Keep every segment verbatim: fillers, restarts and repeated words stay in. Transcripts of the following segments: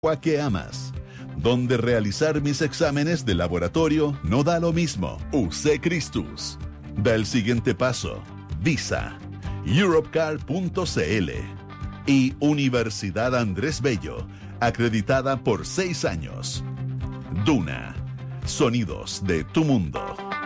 que amas, donde realizar mis exámenes de laboratorio no da lo mismo. U C Christus. Da el siguiente paso. Visa. Europcar punto c l. Y Universidad Andrés Bello, acreditada por seis años. Duna. Sonidos de tu mundo.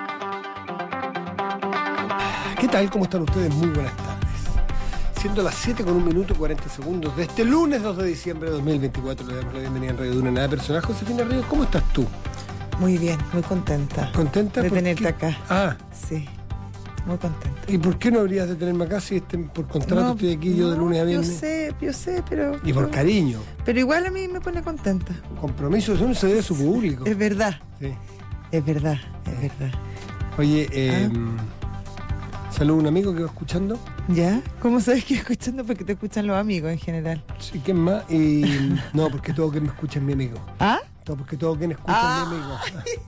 ¿Qué tal? ¿Cómo están ustedes? Muy buenas tardes. Siendo las siete con un minuto y cuarenta segundos de este lunes dos de diciembre de dos mil veinticuatro, le damos la bienvenida en Radio Duna Nada Personal. Josefina Ríos, ¿cómo estás tú? Muy bien, muy contenta. ¿Contenta? De tenerte qué? acá. Ah. Sí, muy contenta. ¿Y por qué no habrías de tenerme acá si este, por contrato No, estoy aquí no, yo de lunes a viernes? Yo sé, yo sé, pero... Y por cariño. Pero igual a mí me pone contenta. Compromiso, eso no se debe a su público. Es verdad, Sí. es verdad, es verdad. Oye, eh, saludo a un amigo que va escuchando. ¿Ya? ¿Cómo sabes que escuchando? Porque te escuchan los amigos en general. Sí, ¿quién más? Y no, porque todo quien me escucha es mi amigo. ¿Ah? Todo, porque todo quien escucha Ah. es mi amigo.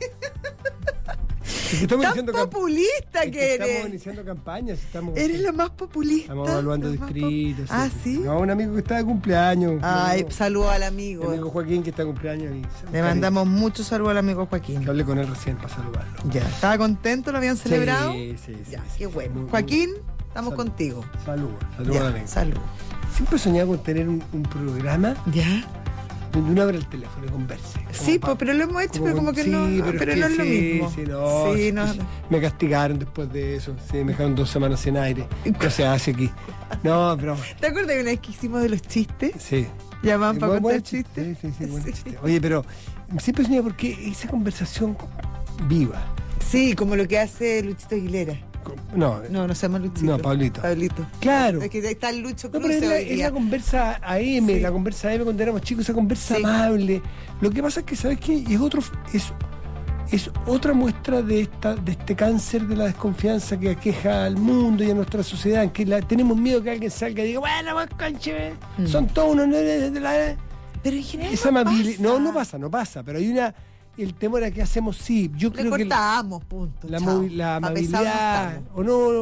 Es que estamos Tan iniciando camp- populista es que que eres. Estamos iniciando campañas. Estamos, Eres lo más populista. Estamos evaluando lo más distritos. pop- Ah, ¿sí? No, un amigo que está de cumpleaños. Ay, mi saludo al amigo, amigo. mi amigo Joaquín que está de cumpleaños. Y Le mandamos muchos saludos al amigo Joaquín. Que hablé con él recién para saludarlo. Ya. ¿Estaba contento? ¿Lo habían celebrado? Sí, sí, sí. Ya, sí, qué sí, bueno. muy- muy- Joaquín, estamos Salud. contigo. Saludos, saludos Ya, al amigo. salud. Siempre he soñado con tener un, un programa ¿Ya? donde uno abra el teléfono y converse. Como Sí, pa- pues, pero lo hemos hecho, pero como que sí, no, pero, pero, es no que es lo sí, mismo. Sí, no, Sí, sí, no. sí. Me castigaron después de eso. Sí, me dejaron dos semanas sin aire. ¿Qué se hace aquí? No, pero ¿Te acuerdas de una vez que hicimos de los chistes? sí. Llamaban Sí, para buen- contar buen chistes. chiste, Sí, sí, sí, buen Sí. chiste. Oye, pero siempre soñaba porque esa conversación viva. Sí, como lo que hace Luchito Aguilera. con- No, No, no se llama Luchito. No, Pablito. Pablito. Claro. Es que ahí está el Lucho No, Cruz pero es la, hoy es día. la conversa A M, Sí. la conversa A M cuando éramos chicos, esa conversa Sí. amable. Lo que pasa es que, ¿sabes qué? Es otro, es, es otra muestra de esta, de este cáncer de la desconfianza que aqueja al mundo y a nuestra sociedad, en que la, tenemos miedo que alguien salga y diga, bueno, pues conche, Mm. son todos unos de, de la. Pero en general Esa no amabilidad. pasa. No, no pasa, no pasa, pero hay una. El temor a que hacemos, sí. Yo Le creo que. cortamos, punto. La, chao. movi- la Pa' pesado no amabilidad, estamos. o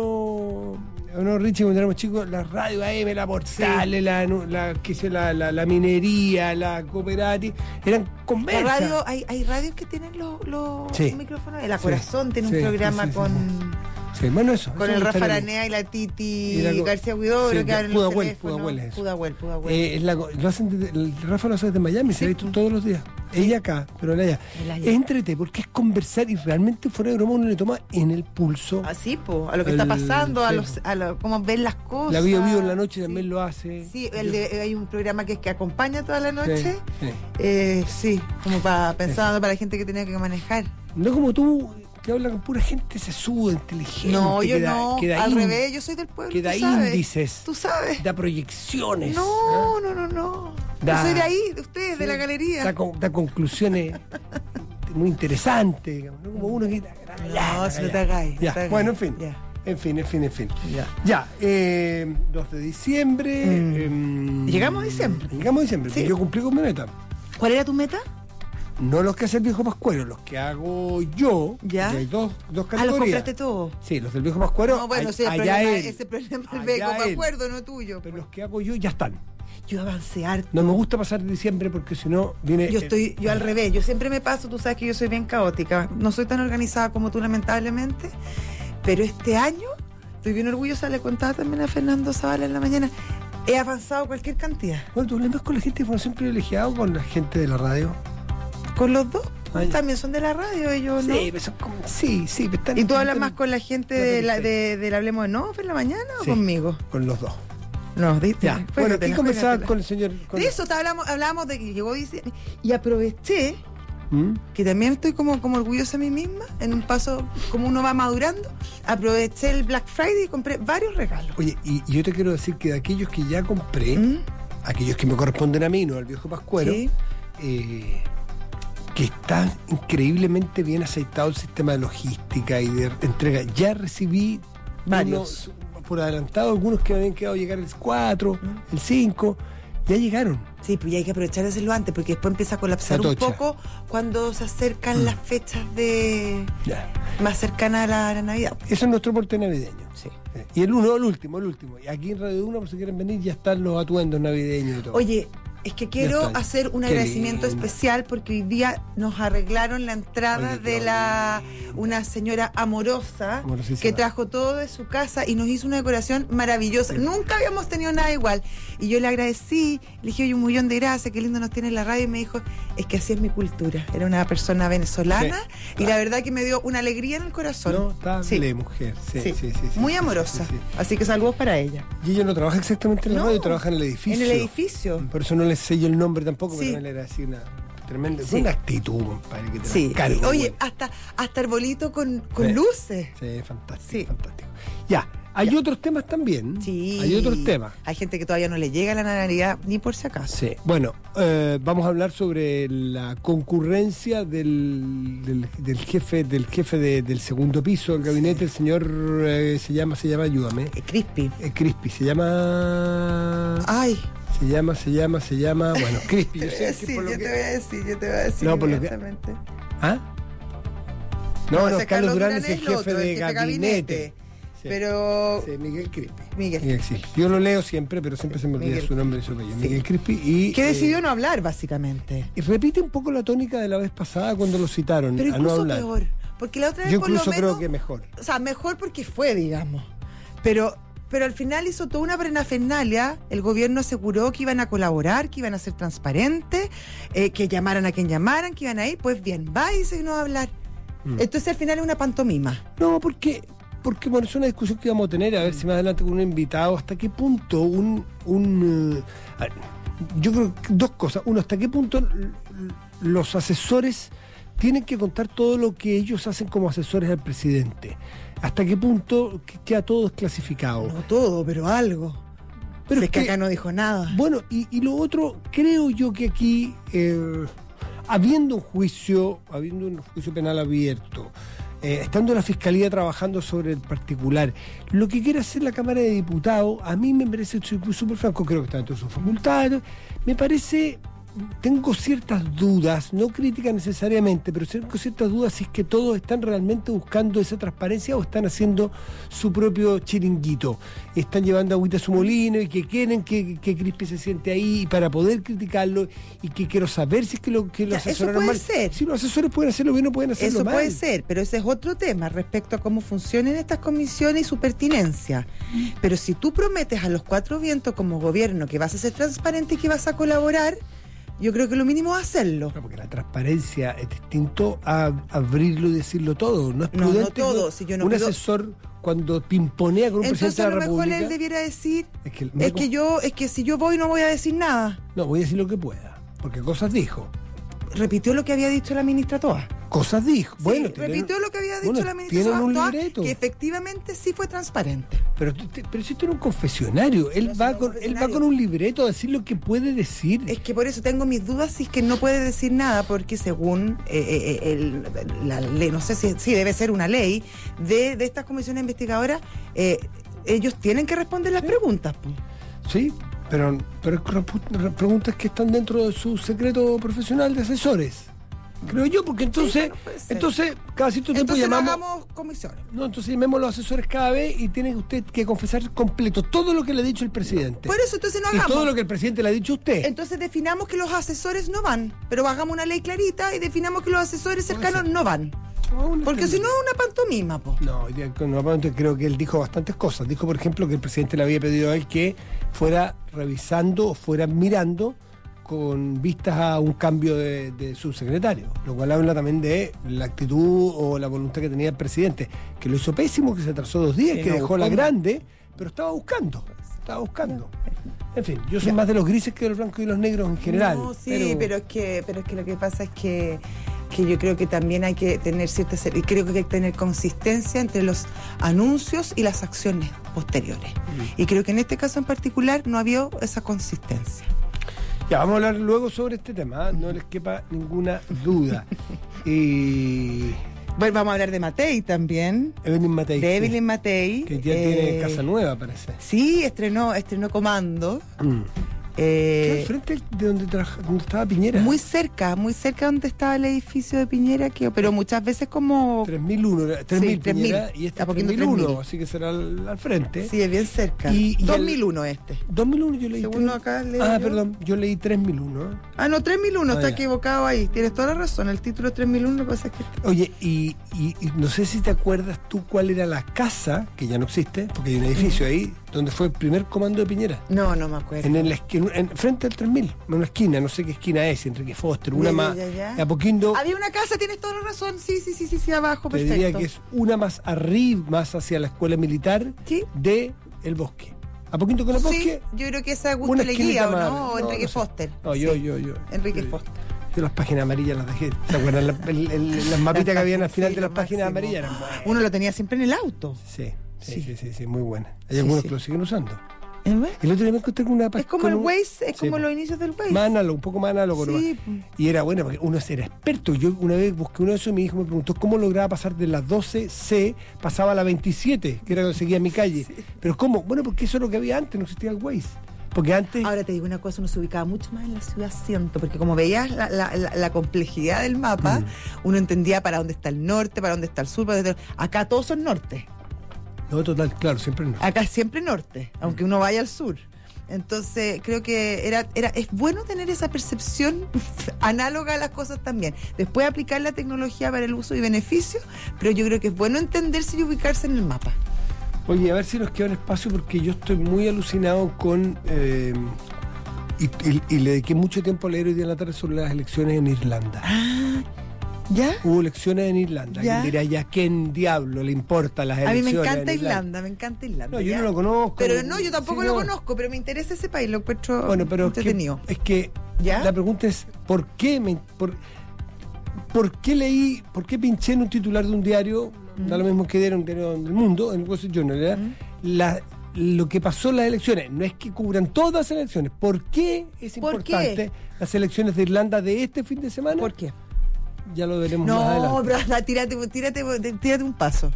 no, o no, Richie, cuando éramos chicos, la radio A M, la Portales, la, la, qué sé, la, la, la minería, la cooperativa, eran La conversas. radio, hay, hay radios que tienen los los Sí. micrófonos. El La Sí. Corazón tiene Sí, un programa sí, sí, con, Sí, bueno, eso. con eso el me Rafa gustaría. Aranea y la Titi Y la co- García Huidobro, sí, que hablan en Pudahuel, los teléfonos. Pudahuel es eso. Pudahuel, Pudahuel. Eh, es la co- lo hacen desde- el Rafa lo hace desde Miami, se Sí, ha visto pues. todos los días. Ella acá, pero él allá. Él allá. Es entrete porque es conversar y realmente fuera de broma uno le toma en el pulso. Así, po, a lo que El- está pasando, a, sí, los, po. a lo, cómo ven las cosas. La Bio Bio en la noche Sí. también lo hace. Sí, el de- hay un programa que es que acompaña toda la noche. Sí, sí. Eh, sí, como para pensando para la gente que tenía que manejar. No como tú, que habla con pura gente sesuda, inteligente. No, yo que da- no, que da al ín- revés, yo soy del pueblo. que da tú sabes. índices. Tú sabes. Da proyecciones. No, no, no, no. Da- yo soy de ahí, de ustedes, Sí. de la galería. Da, con- da conclusiones muy interesantes. digamos, ¿no? Como uno que. No, si no te hagáis, Ya, no te hagáis. bueno, en fin. Ya. En fin, en fin, en fin. Ya. Ya, eh, dos de diciembre. Mm. em, Llegamos a diciembre. Llegamos a diciembre. Sí. Yo cumplí con mi meta. ¿Cuál era tu meta? No los que hace el viejo Pascuero, los que hago yo. Ya. que hay dos, dos Ah, categorías. los compraste todos. Sí, los del viejo Pascuero. No, bueno, ay- sí, el allá problema, él. ese problema del Allá beco, me él. acuerdo, no tuyo. Pero pues. los que hago yo ya están. Yo avancé harto. No me gusta pasar diciembre porque si no viene. Yo eh, estoy, yo al revés, yo siempre me paso, tú sabes que yo soy bien caótica, no soy tan organizada como tú lamentablemente, pero este año estoy bien orgullosa, le contaba también a Fernando Zavala en la mañana, he avanzado cualquier cantidad, Bueno, tú hablas más con la gente de información privilegiada o con la gente de la radio. con los dos, Ah, ya. también son de la radio ellos, ¿no? Sí, pero son como- sí, sí. pero están- ¿Y tú hablas están- más con la gente la de la, periferia. de, del Hablemos de No en la mañana Sí. o conmigo? Con los dos. No, ¿viste? Ya. Bueno, aquí Juégatela, conversaba juégatela. con el señor. Con De eso te hablamos, hablábamos de que llegó diciembre y aproveché ¿Mm? que también estoy como, como orgullosa de mí misma, en un paso como uno va madurando, aproveché el Black Friday y compré varios regalos. Oye, y, y yo te quiero decir que de aquellos que ya compré, ¿Mm? aquellos que me corresponden a mí, no al viejo Pascuero, Sí. eh, que está increíblemente bien aceitado el sistema de logística y de entrega. Ya recibí Varios. unos, por adelantado algunos que me habían quedado llegar el cuatro, ¿Mm? el cinco, ya llegaron. Sí, pues ya hay que aprovechar de hacerlo antes, porque después empieza a colapsar Se un atocha. poco cuando se acercan las fechas de Ya. más cercanas a la, a la Navidad. Eso es nuestro porte navideño. Sí. Eh, Y el uno, el último, el último. Y aquí en Radio Uno, por si quieren venir, ya están los atuendos navideños y todo. Oye, Es que quiero está. hacer un Qué agradecimiento lindo. especial porque hoy día nos arreglaron la entrada Oye, qué de la lindo. una señora amorosa Amorosísima. que trajo todo de su casa y nos hizo una decoración maravillosa. Nunca habíamos tenido nada igual. Y yo le agradecí, le dije, oye, un millón de gracias, qué lindo nos tiene la radio. Y me dijo, es que así es mi cultura. Era una persona venezolana Sí. y la verdad que me dio una alegría en el corazón. Notable Sí. mujer. Sí, Sí. sí, sí, sí, Muy sí, amorosa. sí, sí. Así que saludos para ella. Y ella no trabaja exactamente en la No, radio, trabaja en el edificio. En el edificio. Por eso no le sello el nombre tampoco, Sí. pero también era así una tremenda. Sí. Fue una actitud, compadre, que te Sí. la cargo, Oye, güey. hasta, hasta arbolito con, con Sí. luces. Sí, fantástico, Sí. fantástico. Ya, hay Ya. otros temas también. Sí. Hay otros temas. Hay gente que todavía no le llega a la Navidad ni por si acaso. Sí. Bueno, eh, vamos a hablar sobre la concurrencia del, del, del jefe del jefe de- del segundo piso del gabinete, el señor eh, se llama, se llama, ayúdame. Eh, Crispy. Eh, Crispy, se llama. Ay. Se llama, se llama, se llama. Bueno, Crispy. Te Yo voy sé a que decir, por lo yo que- te voy a decir, yo te voy a decir No, por lo que- inmediatamente. ¿Ah? No, No, no, ese Carlos Carlos Durán Durán es el es el jefe otro, de el jefe de gabinete. gabinete. Sí. Pero. Sí, Miguel Crispy. Miguel. Miguel, sí. Yo lo leo siempre, pero siempre se me olvida Miguel. su nombre y su apellido. Sí. Miguel Crispy. Y, Que eh, decidió no hablar, básicamente. y repite un poco la tónica de la vez pasada cuando lo citaron. Pero a no incluso hablar. peor. Porque la otra vez Yo por lo incluso creo menos. que mejor. O sea, mejor porque fue, digamos. Pero, pero al final hizo toda una parafernalia. El gobierno aseguró que iban a colaborar, que iban a ser transparentes, eh, que llamaran a quien llamaran, que iban a ir. Pues bien, va y dice que no va a hablar. Mm. Entonces al final es una pantomima. No, porque, porque bueno, es una discusión que vamos a tener, a ver si más adelante con un invitado, hasta qué punto un... un eh, a ver, yo creo que dos cosas. Uno, hasta qué punto l- l- los asesores tienen que contar todo lo que ellos hacen como asesores al presidente. Hasta qué punto que- queda todo desclasificado. No todo, pero algo. Pero Si es es que que- acá no dijo nada. Bueno, y, y lo otro, creo yo que aquí, eh, habiendo un juicio, habiendo un juicio penal abierto, eh, estando la Fiscalía trabajando sobre el particular, lo que quiere hacer la Cámara de Diputados, a mí me parece, soy súper franco, creo que está dentro de sus facultades, me parece... Tengo ciertas dudas, no críticas necesariamente, pero tengo ciertas dudas si es que todos están realmente buscando esa transparencia o están haciendo su propio chiringuito. Están llevando agüita a su molino y que quieren que, que Crispy se siente ahí para poder criticarlo y que quiero saber si es que lo que lo Ya, eso asesoraron puede mal. ser. Si los asesores pueden hacerlo bien o pueden hacerlo Eso mal. puede ser, pero ese es otro tema respecto a cómo funcionan estas comisiones y su pertinencia. Pero si tú prometes a los cuatro vientos como gobierno que vas a ser transparente y que vas a colaborar, yo creo que lo mínimo es hacerlo. No, porque la transparencia es distinto a abrirlo y decirlo todo. No es No, no prudente todo, que si yo no un pido- asesor cuando pimponea con un Entonces presidente a de lo la mejor República. él debiera decir, Es que, es que yo, es que si yo voy no voy a decir nada. No, voy a decir lo que pueda, porque cosas dijo. Repitió lo que había dicho la ministra Toa. Cosas dijo. Sí, bueno, tienen- repitió lo que había dicho bueno, la ministra tienen un Toa, libreto. que efectivamente sí fue transparente. Pero, te- pero si esto era un confesionario, él No, va sí, no, con, un él va confesionario. con un libreto a decir lo que puede decir. Es que por eso tengo mis dudas si es que no puede decir nada, porque según eh, eh, el- la ley, no sé si, si debe ser una ley, de, de estas comisiones investigadoras, eh, ellos tienen que responder las preguntas. Po. Sí, pero, pero repu- preguntas que están dentro de su secreto profesional de asesores. Creo yo, porque entonces, bueno, puede ser. entonces cada cierto tiempo Entonces no llamamos. hagamos comisiones. No, entonces llamemos a los asesores cada vez y tiene usted que confesar completo todo lo que le ha dicho el presidente. Por eso entonces no y hagamos. todo lo que el presidente le ha dicho a usted. Entonces definamos que los asesores no van, pero hagamos una ley clarita y definamos que los asesores Puede cercanos ser. no van. No, no Porque si no entendí. es una pantomima, po. No, hoy día, normalmente creo que él dijo bastantes cosas. Dijo, por ejemplo, que el presidente le había pedido a él que fuera revisando o fuera mirando con vistas a un cambio de, de subsecretario, lo cual habla también de la actitud o la voluntad que tenía el presidente, que lo hizo pésimo, que se atrasó dos días, Sí, que no dejó buscó la nada. grande, pero estaba buscando, estaba buscando. En fin, yo soy más de los grises que de los blancos y los negros en general. No, sí, pero, es que, pero es que lo que pasa es que, que yo creo que también hay que tener cierta ser- y creo que hay que tener consistencia entre los anuncios y las acciones posteriores. Mm. Y creo que en este caso en particular no había esa consistencia. Ya, vamos a hablar luego sobre este tema, ¿eh? No les quepa ninguna duda. Y Bueno, vamos a hablar de Matei también. Evelyn Matei. De sí, Evelyn Matei. que ya eh, tiene casa nueva, parece. Sí, estrenó, estrenó Comando. Mm. Eh, al frente de donde, trabaja, donde estaba Piñera. muy cerca, muy cerca donde estaba el edificio de Piñera, que, pero muchas veces como... tres mil uno, tres mil Sí, tres mil. Piñera y este A es poquito tres mil uno, tres mil. así que será al, al frente. Sí, es bien cerca. Y- y dos el- mil uno este. dos mil uno yo leí. Según tres- acá leí Ah, yo. perdón, yo leí tres mil uno. Ah, no, tres mil uno, Ah, está ya. equivocado ahí. Tienes toda la razón, el título es tres mil uno, lo que pasa es que... Oye, y, y- y no sé si te acuerdas tú cuál era la casa, que ya no existe, porque hay un edificio ahí, donde fue el primer comando de Piñera. No, no me acuerdo. En el esqui- en, frente al tres mil, en una esquina, no sé qué esquina es, Enrique Foster, una Ya, ya, más. ya, ya. A poquito, Había una casa, tienes toda la razón. Sí, sí, sí, sí, sí, abajo, te perfecto. diría que es una más arriba, más hacia la escuela militar Sí. de El Bosque. A poquito con el Sí, Bosque, yo creo que esa es una Augusto esquinita Leguía, ¿o más. no? O No, Enrique no sé. Foster. No, yo, Sí. yo, yo. Enrique yo- Foster. Yo las páginas amarillas las dejé. ¿Se acuerdan? La- el- el- las mapitas que habían al final Sí, de las lo páginas máximo. amarillas eran buenas. Uno lo tenía siempre en el auto. Sí, sí, Sí. sí, sí, sí, muy buenas. Hay Sí, algunos sí. que lo siguen usando. ¿Eh? El otro día me encontré con una Es página. como el Waze, es como los inicios del Waze. Más análogo, un poco más análogo. Sí. nomás. Y era bueno, porque uno era experto. Yo una vez busqué uno de esos y mi hijo me preguntó cómo lograba pasar de las doce C, pasaba a la veintisiete, que era donde seguía mi calle. Pero ¿cómo? Bueno, porque eso es lo que había antes, no existía el Waze. Porque antes... Ahora te digo una cosa, uno se ubicaba mucho más en la ciudad, siento, porque como veías la, la- la- la complejidad del mapa, Mm. uno entendía para dónde está el norte, para dónde está el sur, para dónde está- acá todos son norte, No, total, claro, siempre no. acá es siempre norte, aunque uno vaya al sur. Entonces creo que era, era es bueno tener esa percepción análoga a las cosas también. Después aplicar la tecnología para el uso y beneficio, pero yo creo que es bueno entenderse y ubicarse en el mapa. Oye, a ver si nos queda un espacio porque yo estoy muy alucinado con... eh, y, y- y le dediqué mucho tiempo a leer hoy día en la tarde sobre las elecciones en Irlanda. Ah, ¿ya? Hubo elecciones en Irlanda. Ya. ¿Quién dirá ya quién diablo le importa las A mí elecciones? me encanta en Irlanda, me encanta Irlanda. No, yo ¿ya? no lo conozco. Pero no, yo tampoco Sí, lo no. conozco, pero me interesa ese país, lo encuentro Bueno, pero es que, entretenido. es que ¿Ya? la pregunta es ¿por qué me por, por qué leí, por qué pinché en un titular de un diario, Mm. da lo mismo que era un diario del mundo, en el Wall Street Journal, ¿verdad? Mm. La- lo que pasó en las elecciones, no es que cubran todas las elecciones, ¿por qué es ¿Por importante las elecciones de Irlanda de este fin de semana? ¿Por qué? Ya lo veremos más No, adelante. pero anda, tírate, tírate, tírate un paso.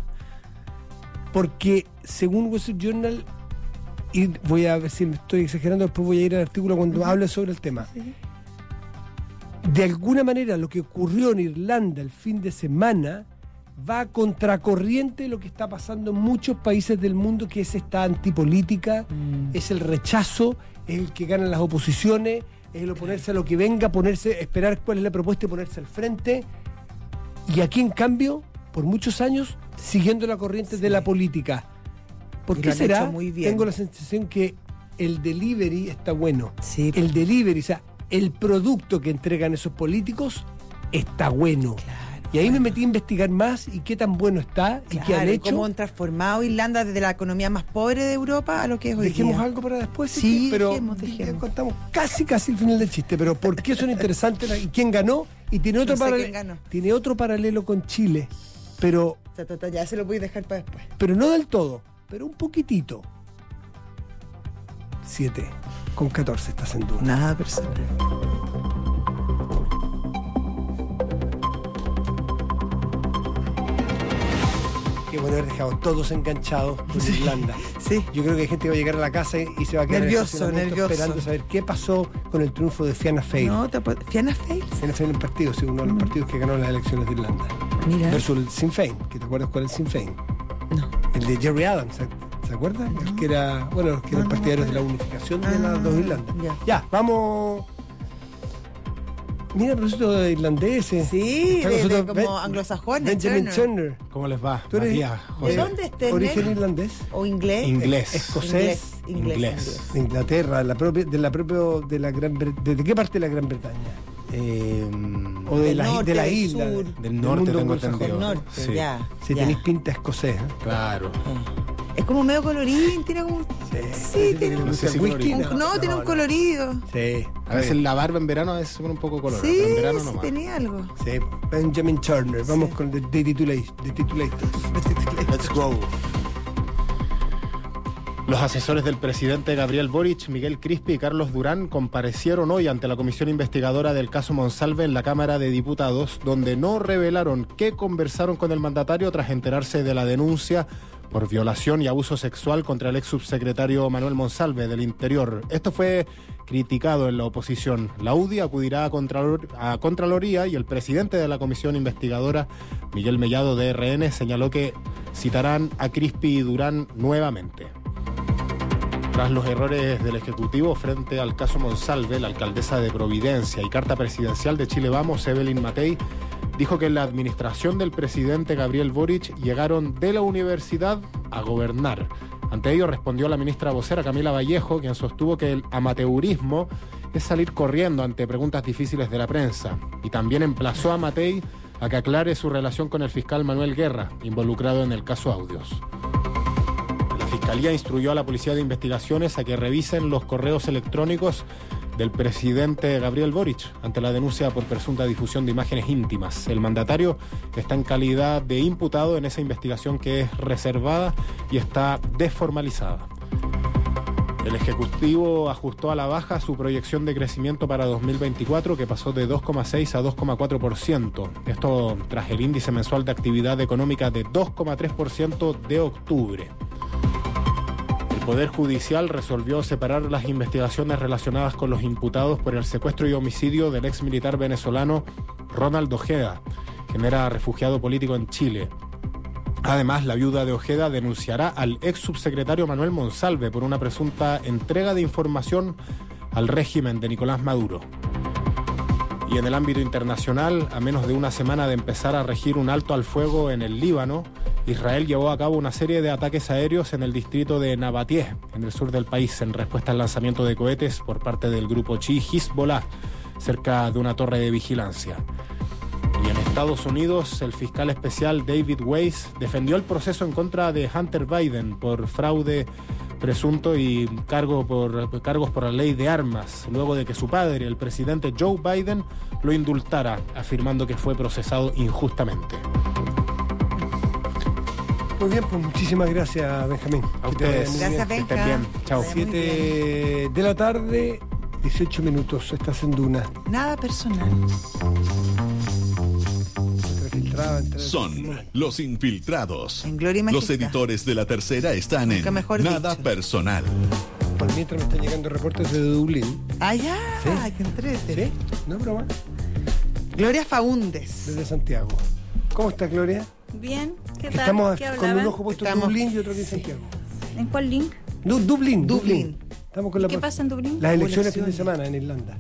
Porque según Wall Street Journal, y voy a ver si me estoy exagerando, después voy a ir al artículo cuando hable sobre el tema. De alguna manera lo que ocurrió en Irlanda el fin de semana va a contracorriente de lo que está pasando en muchos países del mundo, que es esta antipolítica, Mm. es el rechazo, es el que ganan las oposiciones, es el oponerse a lo que venga, ponerse, esperar cuál es la propuesta y ponerse al frente. Y aquí, en cambio, por muchos años, siguiendo la corriente Sí. de la política. ¿Por Y qué lo han será? hecho muy bien. Tengo la sensación que el delivery está bueno. Sí, El delivery, o sea, el producto que entregan esos políticos está bueno. claro. Y ahí me metí a investigar más y qué tan bueno está y qué han Claro, hecho. cómo han transformado Irlanda desde la economía más pobre de Europa a lo que es hoy Dejemos día. algo para después. Sí, que- pero dejemos, ya dejemos. contamos casi casi el final del chiste. Pero ¿por qué son interesantes la- y quién ganó? Y tiene otro No sé paralelo. quién ganó. Tiene otro paralelo con Chile, pero Ta, ta, ta, ya se lo voy a dejar para después. pero no del todo, pero un poquitito. siete con catorce estás en duda. Nada personal. Qué bueno haber dejado todos enganchados con Irlanda. Sí. Yo creo que hay gente que va a llegar a la casa y se va a quedar en el Nervioso, estacionamiento nervioso. esperando saber qué pasó con el triunfo de Fianna Fáil. No, te puedo- Fianna Fáil. Fianna Fáil en el partido, sí, uno de los partidos que ganó las elecciones de Irlanda. Mira. Versus el Sinn Féin, que te acuerdas cuál es el Sinn Féin. No. El de Jerry Adams, ¿se, ¿se acuerdan? El que era, bueno, los que No, eran no me partidarios de la acuerdo. unificación de Ah, las dos Irlandas. ya. Ya, vamos. Mira, a propósito de irlandeses. Sí, Está con de, de nosotros como Ben- anglosajones. Benjamin Turner. Turner. ¿Cómo les va? ¿Tú eres Matías, ¿De José. dónde es Turner? Origen irlandés. ¿O inglés? Inglés. Escocés. Inglés. Inglés. De Inglaterra, la propia, de la propia, de la Gran Bre- ¿de qué parte de la Gran Bretaña? Eh, O de Del la, norte, de la del isla. sur. de- Del norte mundo tengo anglosajón. entendido. Del norte, Sí. ya. Si ya. tenéis pinta escocés, ¿eh? Claro. Es como medio colorín, tiene como. Sí, tiene un- No sé si ¿El whisky? colorido. un- no, tiene un colorido. Sí. A veces la barba en verano a veces se pone un poco colorada, Sí, pero en verano sí no más. tenía algo. Sí, Benjamin Turner. Vamos con The, the, Titula- The Titulators. Let's go. Los asesores del presidente Gabriel Boric, Miguel Crispi y Carlos Durán comparecieron hoy ante la comisión investigadora del caso Monsalve en la Cámara de Diputados, donde no revelaron qué conversaron con el mandatario tras enterarse de la denuncia por violación y abuso sexual contra el ex subsecretario Manuel Monsalve del Interior. Esto fue criticado en la oposición. La U D I acudirá a, Contralor, a Contraloría y el presidente de la comisión investigadora, Miguel Mellado de R N, señaló que citarán a Crispi y Durán nuevamente. Tras los errores del Ejecutivo frente al caso Monsalve, la alcaldesa de Providencia y carta presidencial de Chile Vamos, Evelyn Matei, dijo que en la administración del presidente Gabriel Boric llegaron de la universidad a gobernar. Ante ello respondió la ministra vocera Camila Vallejo, quien sostuvo que el amateurismo es salir corriendo ante preguntas difíciles de la prensa. Y también emplazó a Matei a que aclare su relación con el fiscal Manuel Guerra, involucrado en el caso Audios. La Fiscalía instruyó a la Policía de Investigaciones a que revisen los correos electrónicos del presidente Gabriel Boric ante la denuncia por presunta difusión de imágenes íntimas. El mandatario está en calidad de imputado en esa investigación que es reservada y está desformalizada. El Ejecutivo ajustó a la baja su proyección de crecimiento para dos mil veinticuatro, que pasó de dos coma seis a dos coma cuatro por ciento. Esto tras el índice mensual de actividad económica de dos coma tres por ciento de octubre. El Poder Judicial resolvió separar las investigaciones relacionadas con los imputados por el secuestro y homicidio del ex militar venezolano Ronald Ojeda, quien era refugiado político en Chile. Además, la viuda de Ojeda denunciará al ex subsecretario Manuel Monsalve por una presunta entrega de información al régimen de Nicolás Maduro. Y en el ámbito internacional, a menos de una semana de empezar a regir un alto al fuego en el Líbano, Israel llevó a cabo una serie de ataques aéreos en el distrito de Nabatie, en el sur del país, en respuesta al lanzamiento de cohetes por parte del grupo chií Hezbollah, cerca de una torre de vigilancia. Y en Estados Unidos, el fiscal especial David Weiss defendió el proceso en contra de Hunter Biden por fraude presunto y cargo por, cargos por la ley de armas, luego de que su padre, el presidente Joe Biden, lo indultara, afirmando que fue procesado injustamente. Muy bien, pues muchísimas gracias, Benjamín. A ustedes. Gracias, Que estén Benja. bien. Chao. siete de la tarde, dieciocho minutos, estás en Duna. Nada personal. Son los infiltrados. En Gloria y Los Majestad. editores de La Tercera están Nunca en mejor Nada dicho. Personal. Por mientras me están llegando reportes de Dublín. Ah, ya, ¿Sí? qué entrete. ¿Sí? No es broma. Gloria Faúndes. Desde Santiago. ¿Cómo estás, Gloria? Bien, ¿qué tal? Estamos ¿Qué con hablaban? un ojo puesto en Estamos- Dublín y otro aquí en Santiago. ¿En cuál link? Du- Dublín, Dublín. Dublín. Estamos con la ¿Qué pasa en Dublín? Las elecciones fin de Elecciones. semana en Irlanda.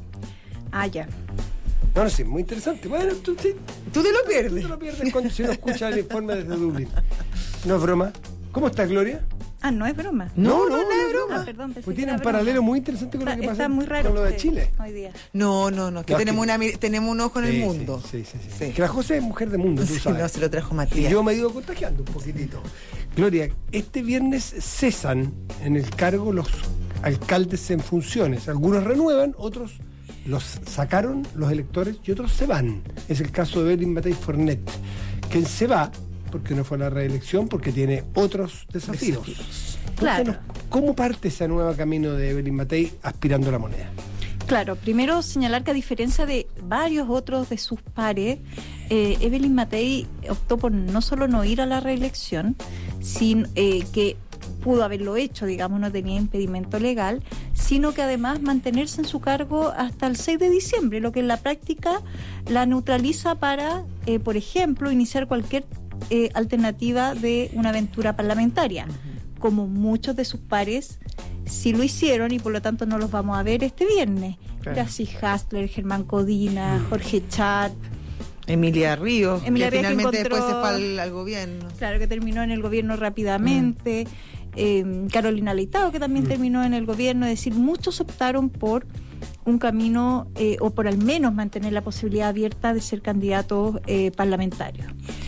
Ah, ya. No, no sé, muy interesante. Bueno, tú sí, Tú te lo tú pierdes. te lo pierdes cuando si no escuchas el informe desde Dublín. No es broma. ¿Cómo estás, Gloria? Ah, no es broma. No, no, no, no, no, es broma. Ah, perdón, pensé Pues que tiene era un broma. paralelo muy interesante con Está, lo que pasa está muy raro con lo de usted Chile. hoy día. No, no, no, que No, es tenemos, que- una, mir- tenemos un ojo en Sí, el sí, mundo. Sí, sí, sí. Sí. Que la José es mujer de mundo, tú Sí, sabes. no, se lo trajo Y Matías. yo me he ido contagiando un poquitito. Gloria, este viernes cesan en el cargo los alcaldes en funciones. Algunos renuevan, otros los sacaron los electores y otros se van. Es el caso de Evelyn Matei Fornet, quien se va porque no fue a la reelección, porque tiene otros desafíos. Desafíos. Claro. Cuéntanos, ¿cómo parte ese nuevo camino de Evelyn Matei aspirando a la moneda? Claro, primero señalar que a diferencia de varios otros de sus pares, eh, Evelyn Matei optó por no solo no ir a la reelección, sino eh, que pudo haberlo hecho, digamos, no tenía impedimento legal, sino que además mantenerse en su cargo hasta el seis de diciembre, lo que en la práctica la neutraliza para, eh, por ejemplo, iniciar cualquier eh, alternativa de una aventura parlamentaria, como muchos de sus pares sí lo hicieron y por lo tanto no los vamos a ver este viernes. Claro. Gracie Hasler, Germán Codina, Jorge Chat, Emilia Ríos, Emilia que Ríos que finalmente encontró- después se fue al, al gobierno. claro, que terminó en el gobierno rápidamente, eh, Carolina Leitao, que también terminó en el gobierno, es decir, muchos optaron por un camino, eh, o por al menos mantener la posibilidad abierta de ser candidatos eh, parlamentarios.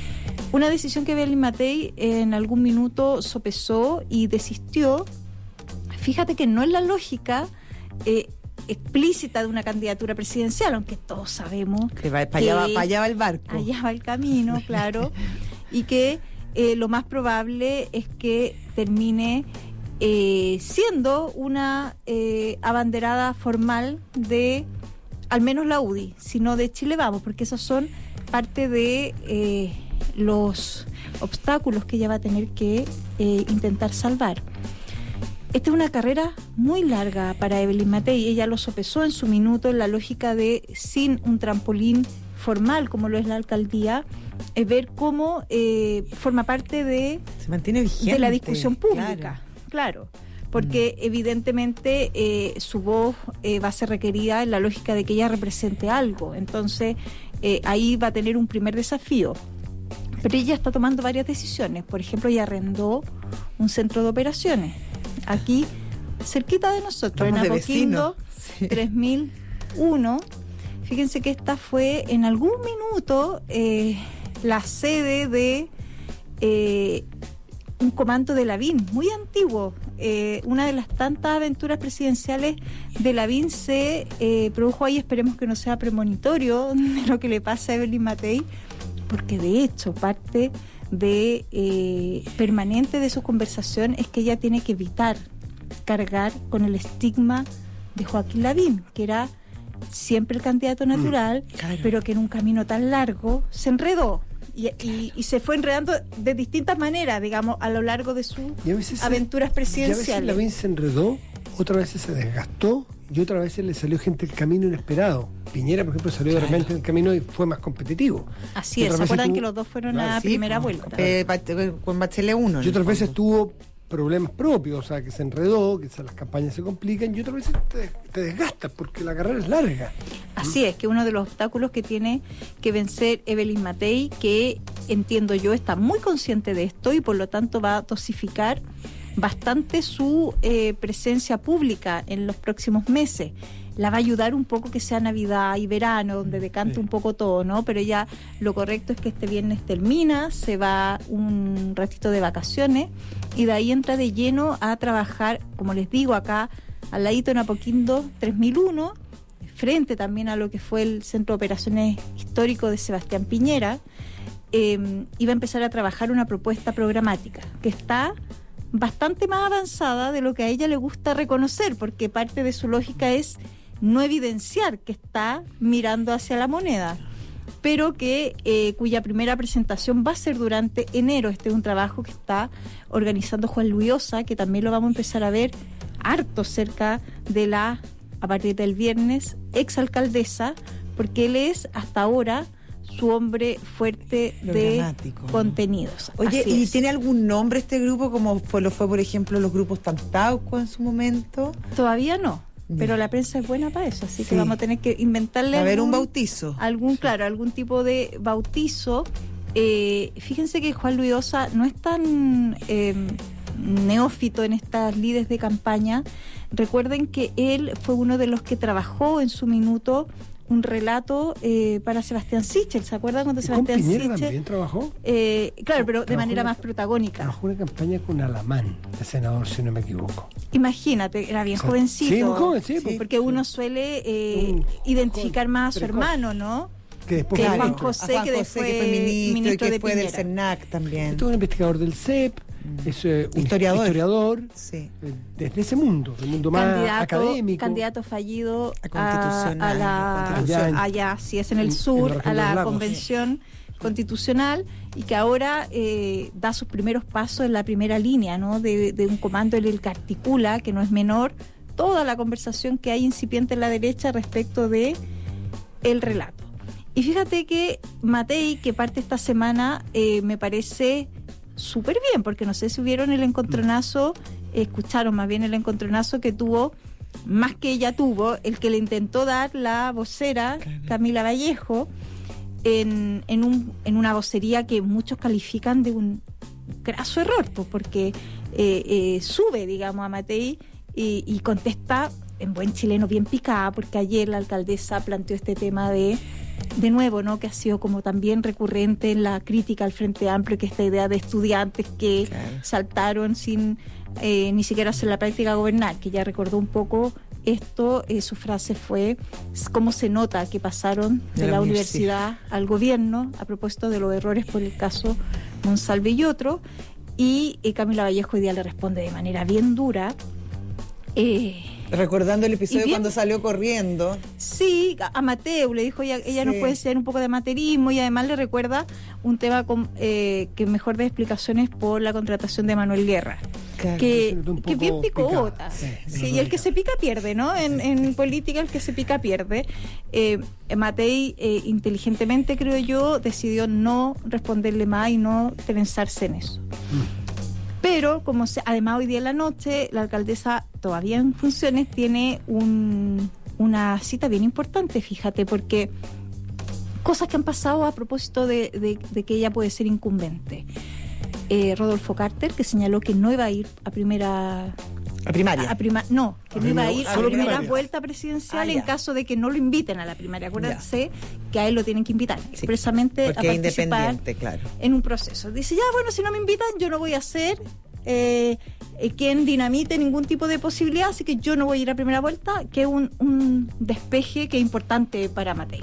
Una decisión que Evelyn Matei en algún minuto sopesó y desistió. Fíjate que no es la lógica eh, explícita de una candidatura presidencial, aunque todos sabemos Que va, para, allá va, que para allá va el barco. allá va el camino, claro, y que eh, lo más probable es que termine eh, siendo una eh, abanderada formal de al menos la U D I, sino de Chile Vamos, porque esos son parte de eh, los obstáculos que ella va a tener que eh, intentar salvar. Esta es una carrera muy larga para Evelyn Matei. Ella lo sopesó en su minuto en la lógica de, sin un trampolín formal como lo es la alcaldía, es ver cómo eh, forma parte de, Se mantiene vigente, de la discusión pública. Claro. Claro, porque mm. evidentemente eh, su voz eh, va a ser requerida en la lógica de que ella represente algo. Entonces eh, ahí va a tener un primer desafío. Pero ella está tomando varias decisiones. Por ejemplo, ella arrendó un centro de operaciones aquí cerquita de nosotros, Estamos en Apoquindo, sí. tres mil uno. Fíjense que esta fue en algún minuto eh, la sede de eh, un comando de Lavín, muy antiguo. Eh, una de las tantas aventuras presidenciales de Lavín se eh, produjo ahí. Esperemos que no sea premonitorio de lo que le pasa a Evelyn Matei, porque de hecho parte de eh, permanente de su conversación es que ella tiene que evitar cargar con el estigma de Joaquín Lavín, que era siempre el candidato natural, mm, claro. pero que en un camino tan largo se enredó y, y, y se fue enredando de distintas maneras, digamos, a lo largo de sus aventuras se, presidenciales. Y a veces Lavín se enredó, otras veces se desgastó y otras veces le salió gente del camino inesperado. Piñera, por ejemplo, salió claro. de repente del camino y fue más competitivo. Así es, ¿se acuerdan tuvo, que los dos fueron claro, a sí, primera con, vuelta? Eh, con Bachelet uno. Y otras veces tuvo problemas propios, o sea, que se enredó, que las campañas se complican, y otras veces te, te desgastas porque la carrera es larga. Así es, que uno de los obstáculos que tiene que vencer Evelyn Matei, que entiendo yo está muy consciente de esto y por lo tanto va a dosificar bastante su eh, presencia pública en los próximos meses. La va a ayudar un poco que sea Navidad y verano, donde decante sí. un poco todo, ¿no? Pero ya lo correcto es que este viernes termina, se va un ratito de vacaciones y de ahí entra de lleno a trabajar, como les digo, acá al ladito en Apoquindo tres mil uno, frente también a lo que fue el Centro de Operaciones Histórico de Sebastián Piñera, eh, y va a empezar a trabajar una propuesta programática que está bastante más avanzada de lo que a ella le gusta reconocer, porque parte de su lógica es no evidenciar que está mirando hacia la moneda, pero que eh, cuya primera presentación va a ser durante enero. Este es un trabajo que está organizando Juan Luis Osa, que también lo vamos a empezar a ver harto cerca de la, a partir del viernes, exalcaldesa, porque él es hasta ahora su hombre fuerte de contenidos. Oye, Así ¿y es. tiene algún nombre este grupo, como fue, lo fue, por ejemplo, los grupos Tantauco en su momento? Todavía no, yeah. pero la prensa es buena para eso, así sí. que vamos a tener que inventarle a ver algún, un bautizo. Algún, sí. claro, algún tipo de bautizo. Eh, fíjense que Juan Luis Osa no es tan eh, neófito en estas lides de campaña. Recuerden que él fue uno de los que trabajó en su minuto un relato eh, para Sebastián Sichel. ¿Se acuerdan cuando Sebastián ¿Con Piñera Sichel también trabajó? Eh, claro, pero de manera una, más protagónica. Trabajó una campaña con Alamán, de senador, si no me equivoco. Imagínate, era bien o sea, jovencito. Sí, muy joven, sí. sí porque uno suele eh, un, identificar más a su precoz. hermano, ¿no? Que después que fue Juan José, Juan que José, después que fue ministro, ministro y que de fue Piñera. del CERNAC también. Este es un investigador del C E P, es eh, un historiador, historiador sí. eh, desde ese mundo, del mundo más candidato, académico. Candidato fallido a, constitucional, a, a la allá, en, allá, si es en el sur, en la a la Lagos, convención sí. constitucional, y que ahora eh, da sus primeros pasos en la primera línea, ¿no? de, de un comando en el que articula, que no es menor, toda la conversación que hay incipiente en la derecha respecto de el relato. Y fíjate que Matei, que parte esta semana, eh, me parece súper bien, porque no sé si vieron el encontronazo, eh, escucharon más bien el encontronazo que tuvo, más que ella tuvo, el que le intentó dar la vocera, Camila Vallejo, en, en, un, en una vocería que muchos califican de un graso error, pues, porque eh, eh, sube, digamos, a Matei y, y contesta en buen chileno bien picada, porque ayer la alcaldesa planteó este tema de de nuevo, ¿no? Que ha sido como también recurrente en la crítica al Frente Amplio, que esta idea de estudiantes que claro. saltaron sin eh, ni siquiera hacer la práctica gobernar, que ya recordó un poco esto. Eh, su frase fue cómo se nota que pasaron de, de la, la universidad, universidad al gobierno, a propósito de los errores por el caso Monsalve y otro. Y eh, Camila Vallejo hoy día le responde de manera bien dura. Eh, Recordando el episodio bien, cuando salió corriendo. Sí, a Mateu le dijo, ella, ella Sí. nos puede ser un poco de amateurismo, y además le recuerda un tema con, eh, que mejor de explicaciones por la contratación de Manuel Guerra. Claro. Que, se notó un que es bien poco picota. picada, Sí, sí, y el que se pica pierde, ¿no? En, en política el que se pica pierde. Eh, Matei, eh, inteligentemente creo yo, decidió no responderle más y no trenzarse en eso. Pero, como se, además hoy día en la noche, la alcaldesa, todavía en funciones, tiene un, una cita bien importante, fíjate, porque cosas que han pasado a propósito de, de, de que ella puede ser incumbente. Eh, Rodolfo Carter, que señaló que no iba a ir a primera... A primaria. A prima, no, que A no iba a primera- ir a solo primera primaria. vuelta presidencial Ah, en ya. caso de que no lo inviten a la primaria. Acuérdense que a él lo tienen que invitar Sí, expresamente a porque es participar independiente, claro. en un proceso. Dice, ya, bueno, si no me invitan, yo no voy a ser eh, eh, quien dinamite ningún tipo de posibilidad, así que yo no voy a ir a primera vuelta, que es un, un despeje que es importante para Matei.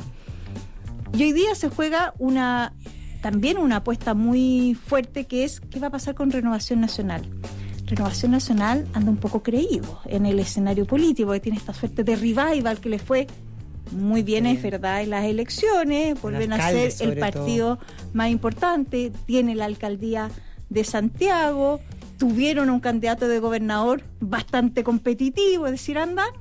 Y hoy día se juega una también una apuesta muy fuerte, que es qué va a pasar con Renovación Nacional. Renovación Nacional anda un poco creído en el escenario político, que tiene esta suerte de revival que le fue muy bien, Bien. es verdad, en las elecciones, vuelven a alcalde, ser el sobre partido más importante, tiene la alcaldía de Santiago, tuvieron un candidato de gobernador bastante competitivo, es decir, andan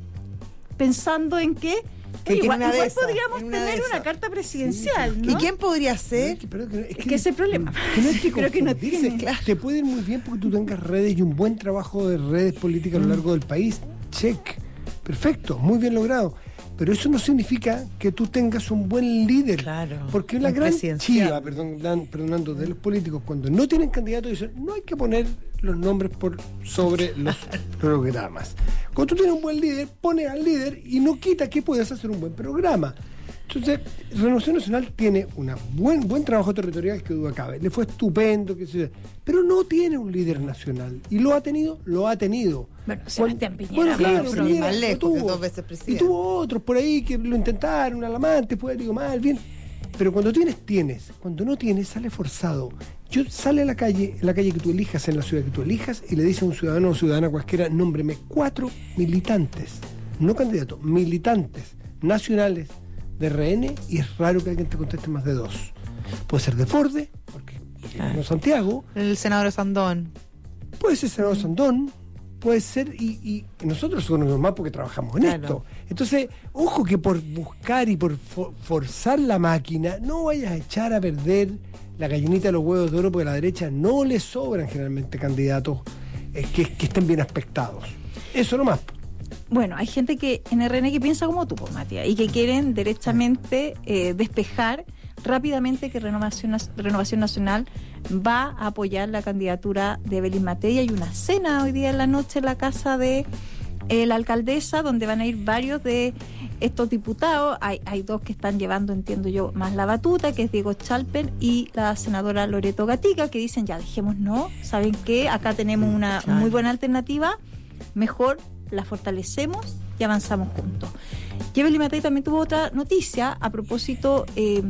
pensando en que Que oye, en igual, una de igual esas, podríamos en una de tener una esas. carta presidencial, ¿Y ¿no? quién podría ser? Es que, pero que- es Es que- que ese es el problema. que no hay que Creo que no confundirse, tiene. claro. Te puede ir muy bien porque tú tengas redes y un buen trabajo de redes políticas a lo largo del país. Check. Perfecto, muy bien logrado. Pero eso no significa que tú tengas un buen líder. Claro, Porque la un gran presidencial. chiva, perdón, dan- perdonando, de los políticos, cuando no tienen candidatos, dicen, no hay que poner los nombres por sobre los programas. Cuando tú tienes un buen líder, pones al líder y no quita que puedas hacer un buen programa. Entonces, Renovación Nacional tiene un buen, buen trabajo territorial, que duda cabe. Le fue estupendo, que se, pero no tiene un líder nacional. Y lo ha tenido, lo ha tenido. Bueno, Sebastián Piñera, Bueno, claro, claro, pero Piñera más lo lejos, tuvo. que dos veces Y presidente. tuvo otros por ahí que lo intentaron, Alamante, fue, digo, mal, bien. Pero cuando tienes, tienes. Cuando no tienes, sale forzado. Yo sale a la calle, en la calle que tú elijas, en la ciudad que tú elijas, y le dice a un ciudadano o ciudadana cualquiera, nómbreme cuatro militantes, no candidatos, militantes nacionales de R N, y es raro que alguien te conteste más de dos. Puede ser de Forde, porque Ah. no Santiago, El senador Sandón. puede ser senador Sandón, puede ser, y, y nosotros somos más porque trabajamos en Claro. esto. Entonces, ojo que por buscar y por fo- forzar la máquina, no vayas a echar a perder la gallinita de los huevos de oro, porque a la derecha no le sobran generalmente candidatos eh, que, que estén bien aspectados. Eso nomás. Bueno, hay gente que en R N que piensa como tú, pues, Matías, y que quieren derechamente eh, despejar rápidamente que Renovación, Nas- Renovación Nacional va a apoyar la candidatura de Evelyn Matei. Hay una cena hoy día en la noche en la casa de eh, la alcaldesa, donde van a ir varios de estos diputados. Hay, hay dos que están llevando, entiendo yo, más la batuta, que es Diego Chalper y la senadora Loreto Gatica, que dicen, ya, dejémonos, ¿saben qué? Acá tenemos una Claro. muy buena alternativa, mejor la fortalecemos y avanzamos juntos. Y Evelyn Matei también tuvo otra noticia a propósito eh,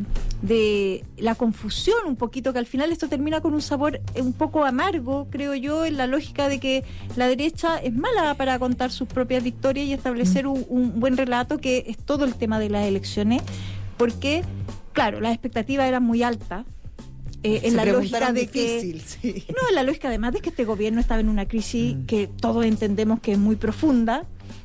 de la confusión un poquito, que al final esto termina con un sabor eh, un poco amargo, creo yo, en la lógica de que la derecha es mala para contar sus propias victorias y establecer un, un buen relato, que es todo el tema de las elecciones, porque, claro, las expectativas eran muy altas. Eh, en Se la lógica preguntaron de que difícil, sí. no, en la lógica además de que este gobierno estaba en una crisis Mm. que todos entendemos que es muy profunda,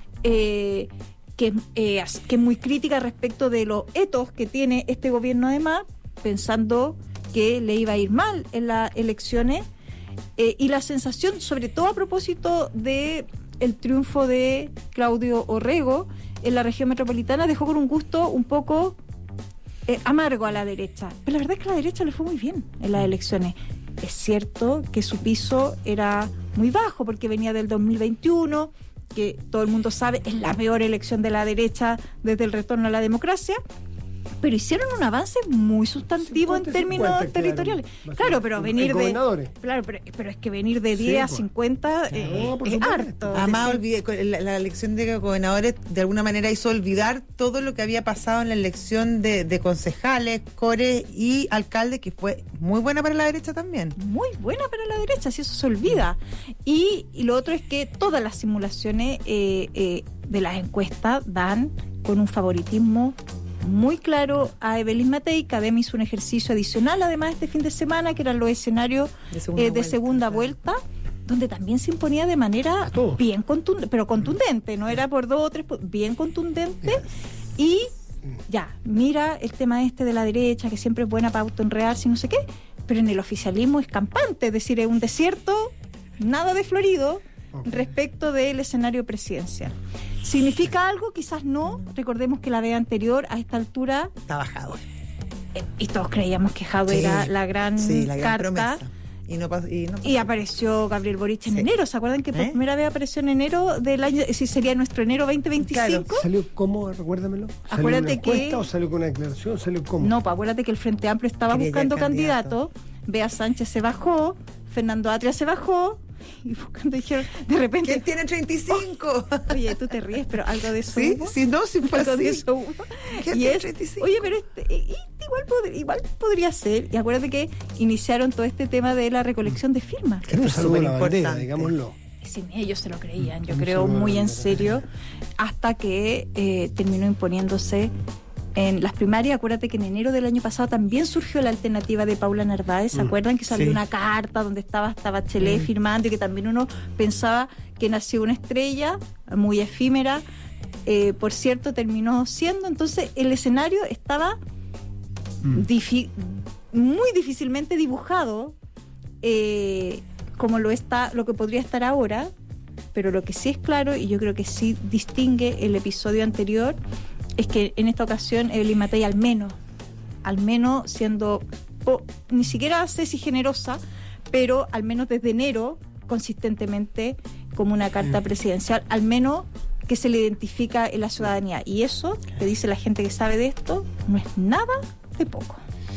eh, que, eh, as- que es muy crítica respecto de los etos que tiene este gobierno, además, pensando que le iba a ir mal en las elecciones, eh, y la sensación, sobre todo a propósito de el triunfo de Claudio Orrego en la región metropolitana, dejó con un gusto un poco eh, amargo a la derecha. Pero la verdad es que a la derecha le fue muy bien en las elecciones. Es cierto que su piso era muy bajo porque venía del dos mil veintiuno, que todo el mundo sabe es la peor elección de la derecha desde el retorno a la democracia, pero hicieron un avance muy sustantivo cincuenta, en términos cincuenta, territoriales. claro, Claro, pero en venir de... gobernadores. Claro, pero, pero es que venir de Sí, diez a pues. cincuenta Claro, eh, por es supuesto. harto. Además, Decir, olvidé, con la, la elección de gobernadores de alguna manera hizo olvidar todo lo que había pasado en la elección de, de concejales, cores y alcaldes, que fue muy buena para la derecha también. muy buena para la derecha, si eso se olvida. Y, y lo otro es que todas las simulaciones eh, eh, de las encuestas dan con un favoritismo muy claro a Evelyn Matei. Cadem hizo un ejercicio adicional además este fin de semana, que eran los escenarios De eh, segunda de vuelta, segunda claro. vuelta, donde también se imponía de manera A todos. bien contundente, pero contundente, no era por dos o tres, pu- bien contundente. Y ya, mira el tema este de la derecha, que siempre es buena para autoenredarse y no sé qué, pero en el oficialismo es campante, es decir, es un desierto, nada de florido Ok. respecto del escenario presidencial. ¿Significa algo? Quizás no. Recordemos que la vez anterior, a esta altura, Está bajado. eh, y todos creíamos que Jadwe Sí, era la gran, Sí, la gran carta. promesa. Y no pasó. Y, no pasó. Y apareció Gabriel Boric en Sí. enero. ¿Se acuerdan que por ¿Eh? primera vez apareció en enero del año? Si sería nuestro enero veinte veinticinco. ¿Salió cómo? Recuérdamelo. ¿Salió Acuérdate una encuesta que- o salió con una declaración? ¿Salió cómo? No, pues acuérdate que el Frente Amplio estaba Quería ya buscando el candidato. candidato. Bea Sánchez se bajó, Fernando Atria se bajó, y buscando dijeron, de repente, ¿Quién tiene treinta y cinco? oye, tú te ríes, pero algo de eso Sí, hubo. sí, no, sí fue Algo de así. eso hubo. ¿Quién Y tiene es, treinta y cinco? oye, pero este, eh, este igual, pod- igual podría ser. Y acuérdate que iniciaron todo este tema de la recolección de firmas. Era un Esto es saludo a la superimportante. bandera, digámoslo. Sin ellos se lo creían, yo Un creo, saludo a la muy en bandera. serio, hasta que eh, terminó imponiéndose en las primarias. Acuérdate que en enero del año pasado también surgió la alternativa de Paula Narváez. ¿Se Mm, acuerdan que salió sí. una carta donde estaba hasta Bachelet Mm. firmando, y que también uno pensaba que nació una estrella muy efímera? Eh, por cierto, terminó siendo. Entonces, el escenario estaba Mm. difi- muy difícilmente dibujado, eh, como lo está, lo que podría estar ahora. Pero lo que sí es claro, y yo creo que sí distingue el episodio anterior, es que en esta ocasión Evelyn Matei, al menos, al menos siendo, po- ni siquiera sé si generosa, pero al menos desde enero, consistentemente, como una carta presidencial, al menos que se le identifica en la ciudadanía. Y eso, que dice la gente que sabe de esto, no es nada de poco.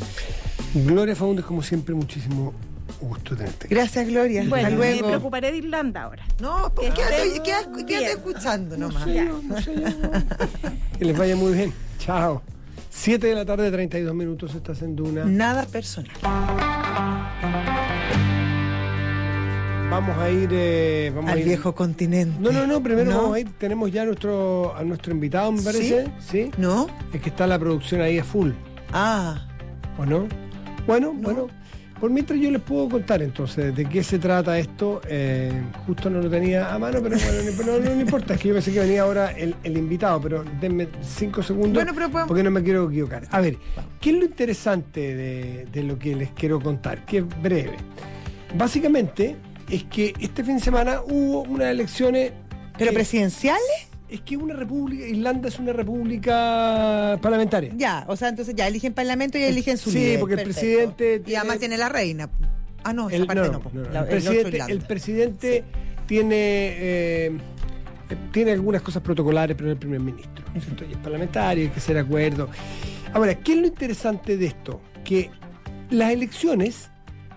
Gloria Faúndez, como siempre, muchísimo gusto tenerte. Gracias, Gloria. Bueno, Hasta me luego. preocuparé de Irlanda ahora. No, pues Que quédate, estén quédate- quédate bien. escuchando No nomás. sé yo, no sé yo, no. Que les vaya muy bien. Chao. siete de la tarde, treinta y dos minutos, estás en Duna. Nada personal. Vamos a ir... eh, vamos a Al ir- viejo continente. No, no, no, primero ¿No? vamos a ir, tenemos ya a nuestro, a nuestro invitado, me parece. ¿Sí? ¿No? Es que está la producción ahí a full, Ah, ¿o no? Bueno, No. bueno, por mientras yo les puedo contar entonces de qué se trata esto. Eh, justo no lo tenía a mano, pero bueno, no, no, no importa, es que yo pensé que venía ahora el, el invitado, pero denme cinco segundos Bueno, pero podemos- porque no me quiero equivocar. A ver, ¿qué es lo interesante de, de lo que les quiero contar? Que es breve. Básicamente es que este fin de semana hubo unas elecciones... ¿pero que- presidenciales? Es que una república, Irlanda es una república parlamentaria. Ya, o sea, entonces ya eligen parlamento y eligen su Sí, líder. porque el Perfecto. presidente Y tiene- además tiene la reina. Ah, no, esa El, parte no, no. no, po. no, no. La- El el presidente, otro Irlanda. el presidente tiene, eh, eh, tiene algunas cosas protocolares, pero es el primer ministro. ¿Cierto? Y es parlamentario, hay que hacer acuerdo. Ahora, ¿qué es lo interesante de esto? Que las elecciones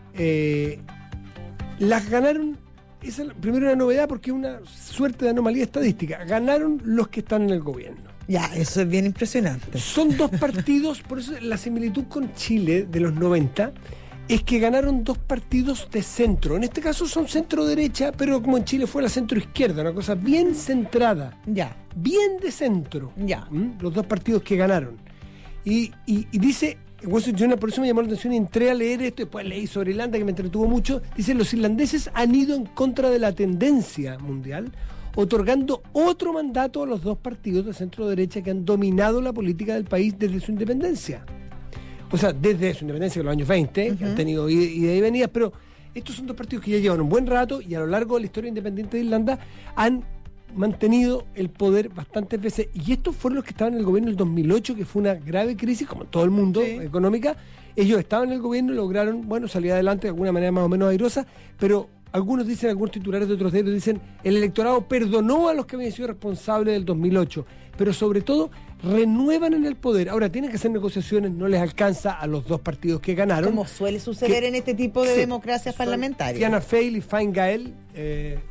eh, las ganaron. Esa es primero una novedad porque es una suerte de anomalía estadística. Ganaron los que están en el gobierno. Ya, eso es bien impresionante. Son dos partidos, por eso la similitud con Chile de los noventa es que ganaron dos partidos de centro. En este caso son centro-derecha, pero como en Chile fue la centro-izquierda, una cosa bien centrada, Ya, bien de centro. ya. ¿Mm? Los dos partidos que ganaron. Y, y, y dice, Wall Street Journal, por eso me llamó la atención y entré a leer esto, después leí sobre Irlanda que me entretuvo mucho. Dice, los irlandeses han ido en contra de la tendencia mundial, otorgando otro mandato a los dos partidos de centro-derecha que han dominado la política del país desde su independencia. O sea, desde su independencia en los años veinte, que han tenido ida ida y venidas, pero estos son dos partidos que ya llevan un buen rato y a lo largo de la historia independiente de Irlanda han mantenido el poder bastantes veces. Y estos fueron los que estaban en el gobierno en el dos mil ocho, que fue una grave crisis, como en todo el mundo, Sí. económica. Ellos estaban en el gobierno y lograron, bueno, salir adelante de alguna manera más o menos airosa, pero algunos dicen, algunos titulares de otros diarios dicen, el electorado perdonó a los que habían sido responsables del dos mil ocho, pero sobre todo renuevan en el poder. Ahora tienen que hacer negociaciones, no les alcanza a los dos partidos que ganaron. Como suele suceder que, en este tipo de sí, democracias parlamentarias. Fianna Fáil y Fine Gael eh,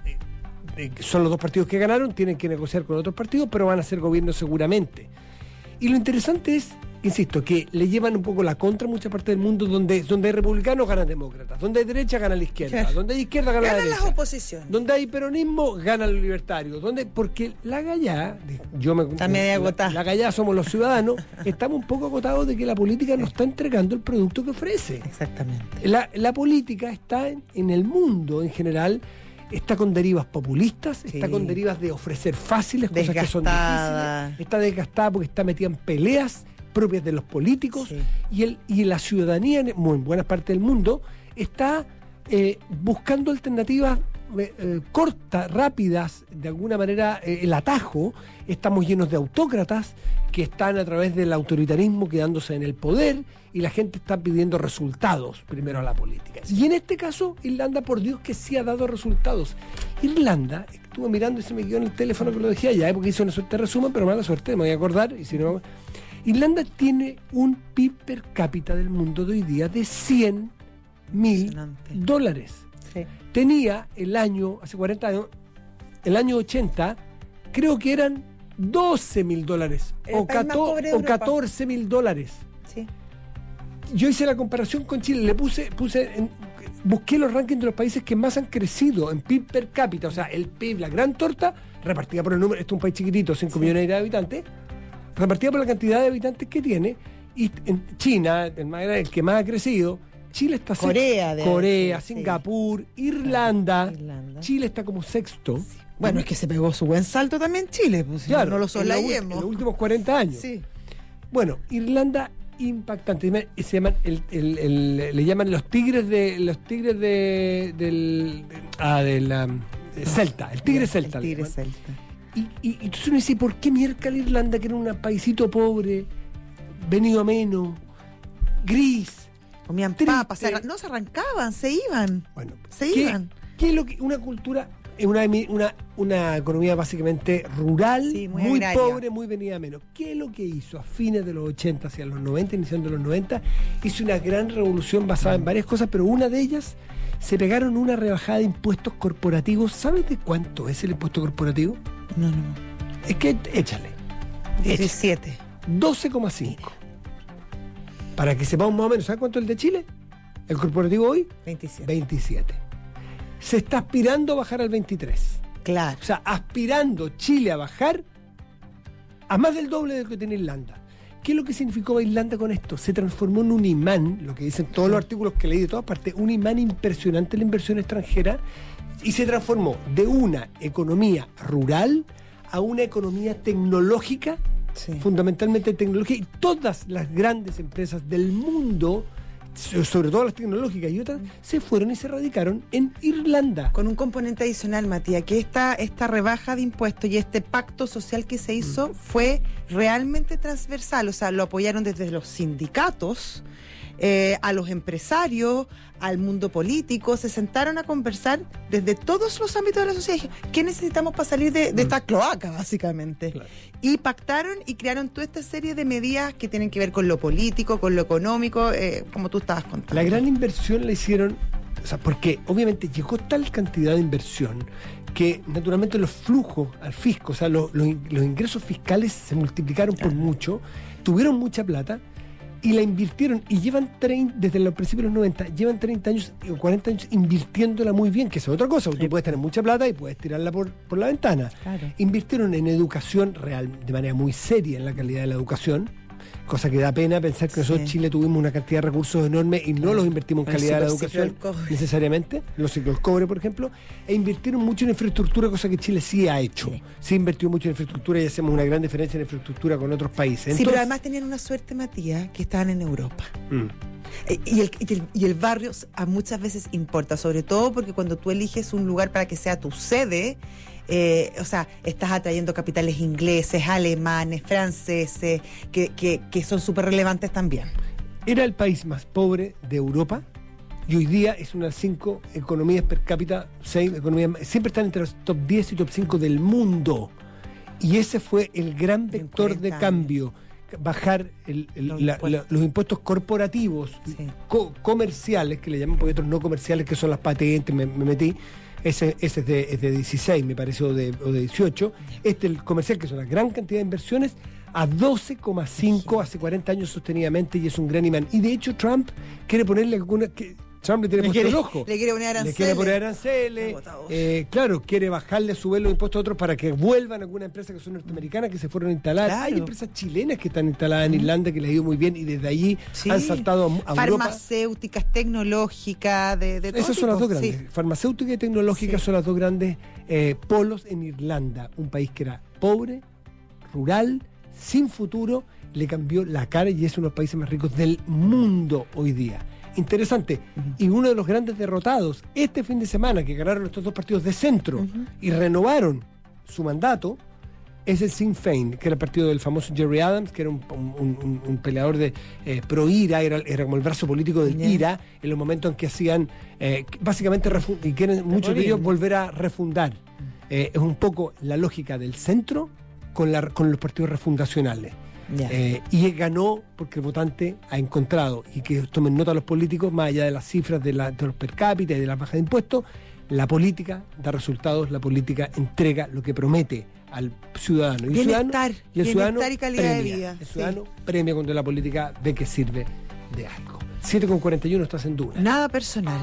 eh, son los dos partidos que ganaron, tienen que negociar con otros partidos, pero van a hacer gobierno seguramente. Y lo interesante es, insisto, que le llevan un poco la contra a mucha parte del mundo donde, donde hay republicanos ganan demócratas, donde hay derecha gana la izquierda, Claro. donde hay izquierda gana la Ganan derecha. las oposiciones. Donde hay peronismo, ganan los libertarios. Donde, porque la gallá, yo me Está media la, agotada. la gallá somos los ciudadanos, estamos un poco agotados de que la política no está entregando el producto que ofrece. Exactamente. La, la política está en, en el mundo en general, está con derivas populistas, Sí. está con derivas de ofrecer fáciles, cosas que son Desgastada. difíciles, está desgastada porque está metida en peleas propias de los políticos, Sí. y, el, y la ciudadanía en, en buena parte del mundo está eh, buscando alternativas eh, eh, cortas, rápidas, de alguna manera eh, el atajo. Estamos llenos de autócratas que están a través del autoritarismo quedándose en el poder, y la gente está pidiendo resultados primero a la política. Y en este caso, Irlanda, por Dios que sí ha dado resultados. Irlanda, estuve mirando y se me quedó en el teléfono que lo decía ya, porque hice una suerte de resumen, pero mala suerte, me voy a acordar, y si no... Irlanda tiene un P I B per cápita del mundo de hoy día de cien mil Impresionante. dólares. Sí. Tenía el año, hace cuarenta años, el año ochenta, creo que eran doce mil dólares El o, país más cato- pobre de o Europa. catorce mil dólares. Sí. Yo hice la comparación con Chile, le puse, puse en- busqué los rankings de los países que más han crecido en P I B per cápita, o sea, el P I B, la gran torta, repartida por el número, este es un país chiquitito, cinco millones de habitantes, repartida por la cantidad de habitantes que tiene, y en China, el, más grande, el que más ha crecido, Chile está sexto. Corea, de- Corea, sí, sí. Singapur, Irlanda, Irlanda. Chile está como sexto. Bueno, es que se pegó su buen salto también Chile, pues, si Claro, no lo en, la ul- en soslayemos. los últimos cuarenta años. Sí. Bueno, Irlanda impactante. Se llaman el, el- el- le llaman los tigres de los tigres de del de- ah, de la de Celta, el tigre Ya, celta. El le tigre llaman. celta. Y, y, y entonces uno dice, ¿por qué miércoles Irlanda, que era un paisito pobre, venido a menos, gris? Comían Triste. papas, se arran- no se arrancaban, se iban. Bueno, Se ¿qué, iban. qué es lo que una cultura, una, una, una economía básicamente rural, Sí, muy muy, agraria. pobre, muy venida a menos? ¿Qué es lo que hizo a fines de los ochenta hacia los noventa, iniciando los noventa? Hizo una gran revolución basada en varias cosas, pero una de ellas, se pegaron una rebajada de impuestos corporativos. ¿Sabes de cuánto es el impuesto corporativo? No, no. Es que échale. échale. diecisiete. doce coma cinco. Para que sepamos más o menos, ¿sabes cuánto es el de Chile? El corporativo hoy, veintisiete. veintisiete. Se está aspirando a bajar al veintitrés. Claro. O sea, aspirando Chile a bajar a más del doble de lo que tiene Irlanda. ¿Qué es lo que significó Irlanda con esto? Se transformó en un imán, lo que dicen todos los artículos que leí de todas partes, un imán impresionante en la inversión extranjera, y se transformó de una economía rural a una economía tecnológica, Sí. fundamentalmente tecnológica, y todas las grandes empresas del mundo, so- sobre todo las tecnológicas y otras, se fueron y se radicaron en Irlanda. Con un componente adicional, Matías, que esta, esta rebaja de impuestos y este pacto social que se hizo Mm. fue realmente transversal. O sea, lo apoyaron desde los sindicatos, eh, a los empresarios, al mundo político. Se sentaron a conversar desde todos los ámbitos de la sociedad. ¿Qué necesitamos para salir de, de esta cloaca, básicamente? Claro. Y pactaron y crearon toda esta serie de medidas que tienen que ver con lo político, con lo económico, eh, como tú estabas contando. La gran inversión la hicieron, o sea, porque obviamente llegó tal cantidad de inversión que naturalmente los flujos al fisco, o sea, los, los in- los ingresos fiscales se multiplicaron por mucho, tuvieron mucha plata y la invirtieron, y llevan trein- desde los principios de los noventa, llevan treinta años o cuarenta años invirtiéndola muy bien, que eso es otra cosa, porque tú puedes tener mucha plata y puedes tirarla por, por la ventana. Claro. Invirtieron en educación real, de manera muy seria en la calidad de la educación, cosa que da pena pensar que nosotros en Sí. Chile tuvimos una cantidad de recursos enormes y no los invertimos en El calidad de la superciclo del educación cobre. necesariamente, los ciclos del cobre, por ejemplo, e invirtieron mucho en infraestructura, cosa que Chile sí ha hecho. Sí. Sí, invirtió mucho en infraestructura y hacemos una gran diferencia en infraestructura con otros países. Sí, Entonces, pero además tenían una suerte, Matías, que estaban en Europa. mm, Eh, Y el, y, el, y el barrio a muchas veces importa, sobre todo porque cuando tú eliges un lugar para que sea tu sede, eh, o sea, estás atrayendo capitales ingleses, alemanes, franceses, que, que, que son súper relevantes también. era el país más pobre de Europa y hoy día es una de las cinco economías per cápita, seis economías, siempre están entre los top diez y top cinco del mundo. y ese fue el gran vector de cambio, bajar el, el, los, la, impuestos. La, los impuestos corporativos, sí. co- comerciales, que le llaman, porque otros no comerciales, que son las patentes, me, me metí, ese, ese es, de, es de dieciséis, me parece, o de, o de dieciocho, este el comercial, que es una gran cantidad de inversiones, a doce coma cinco hace cuarenta años sostenidamente, y es un gran imán. Y de hecho Trump quiere ponerle alguna... Que, Trump le tiene le puesto quiere, el ojo. Le quiere poner aranceles. Le quiere poner aranceles. Eh, claro, quiere bajarle a su vez los impuestos a otros para que vuelvan a algunas empresas que son norteamericanas, que se fueron a instalar. Claro. Hay empresas chilenas que están instaladas en Irlanda, que les ha ido muy bien, y desde allí sí. han saltado a, a farmacéuticas, Europa. Tecnológicas, de, de todo Esas tipo. son las dos grandes. Sí. Farmacéuticas y tecnológicas sí. son las dos grandes eh, polos en Irlanda. Un país que era pobre, rural, sin futuro, le cambió la cara y es uno de los países más ricos del mundo hoy día. Interesante. Uh-huh. Y uno de los grandes derrotados este fin de semana, que ganaron estos dos partidos de centro uh-huh. y renovaron su mandato, es el Sinn Féin, que era el partido del famoso Jerry Adams, que era un, un, un, un peleador de eh, pro IRA, era, era como el brazo político del yeah. IRA, en los momentos en que hacían eh, básicamente refu- y quieren muchos de ellos volver a refundar. Eh, es un poco la lógica del centro con, la, con los partidos refundacionales. Yeah. Eh, y ganó porque el votante ha encontrado, y que tomen nota los políticos, más allá de las cifras de, la, de los per cápita y de la baja de impuestos, la política da resultados, la política entrega lo que promete al ciudadano. Y el bienestar, ciudadano, y el ciudadano y calidad premia, de vida. El ciudadano sí. premia cuando la política ve que sirve de algo. siete con cuarenta y uno, estás en Duna. Nada personal.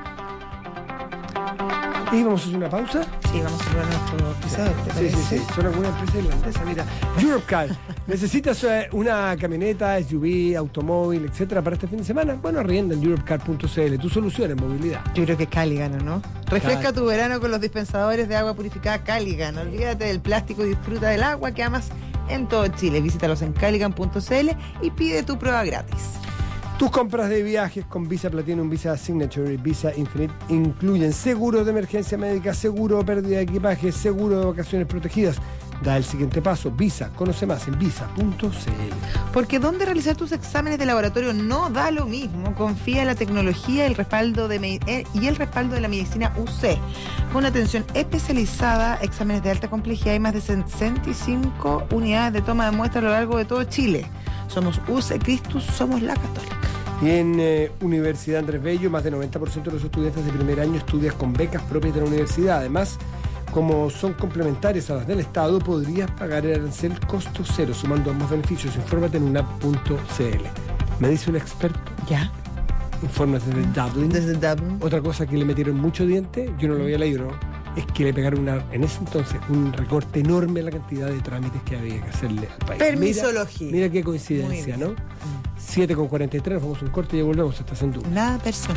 ¿Y vamos a hacer una pausa? Sí, vamos a hablar nuestro episodio. Sí, sí, sí. Son algunas empresas irlandesas. Mira, Europcar. ¿Necesitas una camioneta, S U V, automóvil, etcétera, para este fin de semana? Bueno, arrienda en europcar punto c l. Tu solución en movilidad. Yo creo que Caligan, ¿no? Refresca Cal- tu verano con los dispensadores de agua purificada Caligan. Olvídate del plástico y disfruta del agua que amas en todo Chile. Visítalos en caligan punto c l y pide tu prueba gratis. Tus compras de viajes con Visa Platinum, Visa Signature y Visa Infinite incluyen seguro de emergencia médica, seguro de pérdida de equipaje, seguro de vacaciones protegidas. Da el siguiente paso. Visa, conoce más en visa punto c l. Porque donde realizar tus exámenes de laboratorio no da lo mismo. Confía en la tecnología el respaldo de me- eh, y el respaldo de la medicina U C. Con atención especializada, exámenes de alta complejidad y más de sesenta y cinco unidades de toma de muestra a lo largo de todo Chile. Somos U C Christus, somos la Católica. Y en eh, Universidad Andrés Bello, más del noventa por ciento de los estudiantes de primer año estudian con becas propias de la universidad. Además, como son complementarias a las del Estado, podrías pagar el arancel costo cero, sumando ambos beneficios. Infórmate en unap punto c l. Me dice un experto. Ya. Informes desde Dublin. Desde Dublin. Otra cosa que le metieron mucho diente, yo no lo había leído, ¿no? Es que le pegaron una, en ese entonces un recorte enorme a la cantidad de trámites que había que hacerle al país. Permisología. Mira, mira qué coincidencia, ¿no? siete con cuarenta y tres, nos vamos a un corte y ya volvemos. Estás en Duna. Nada personal.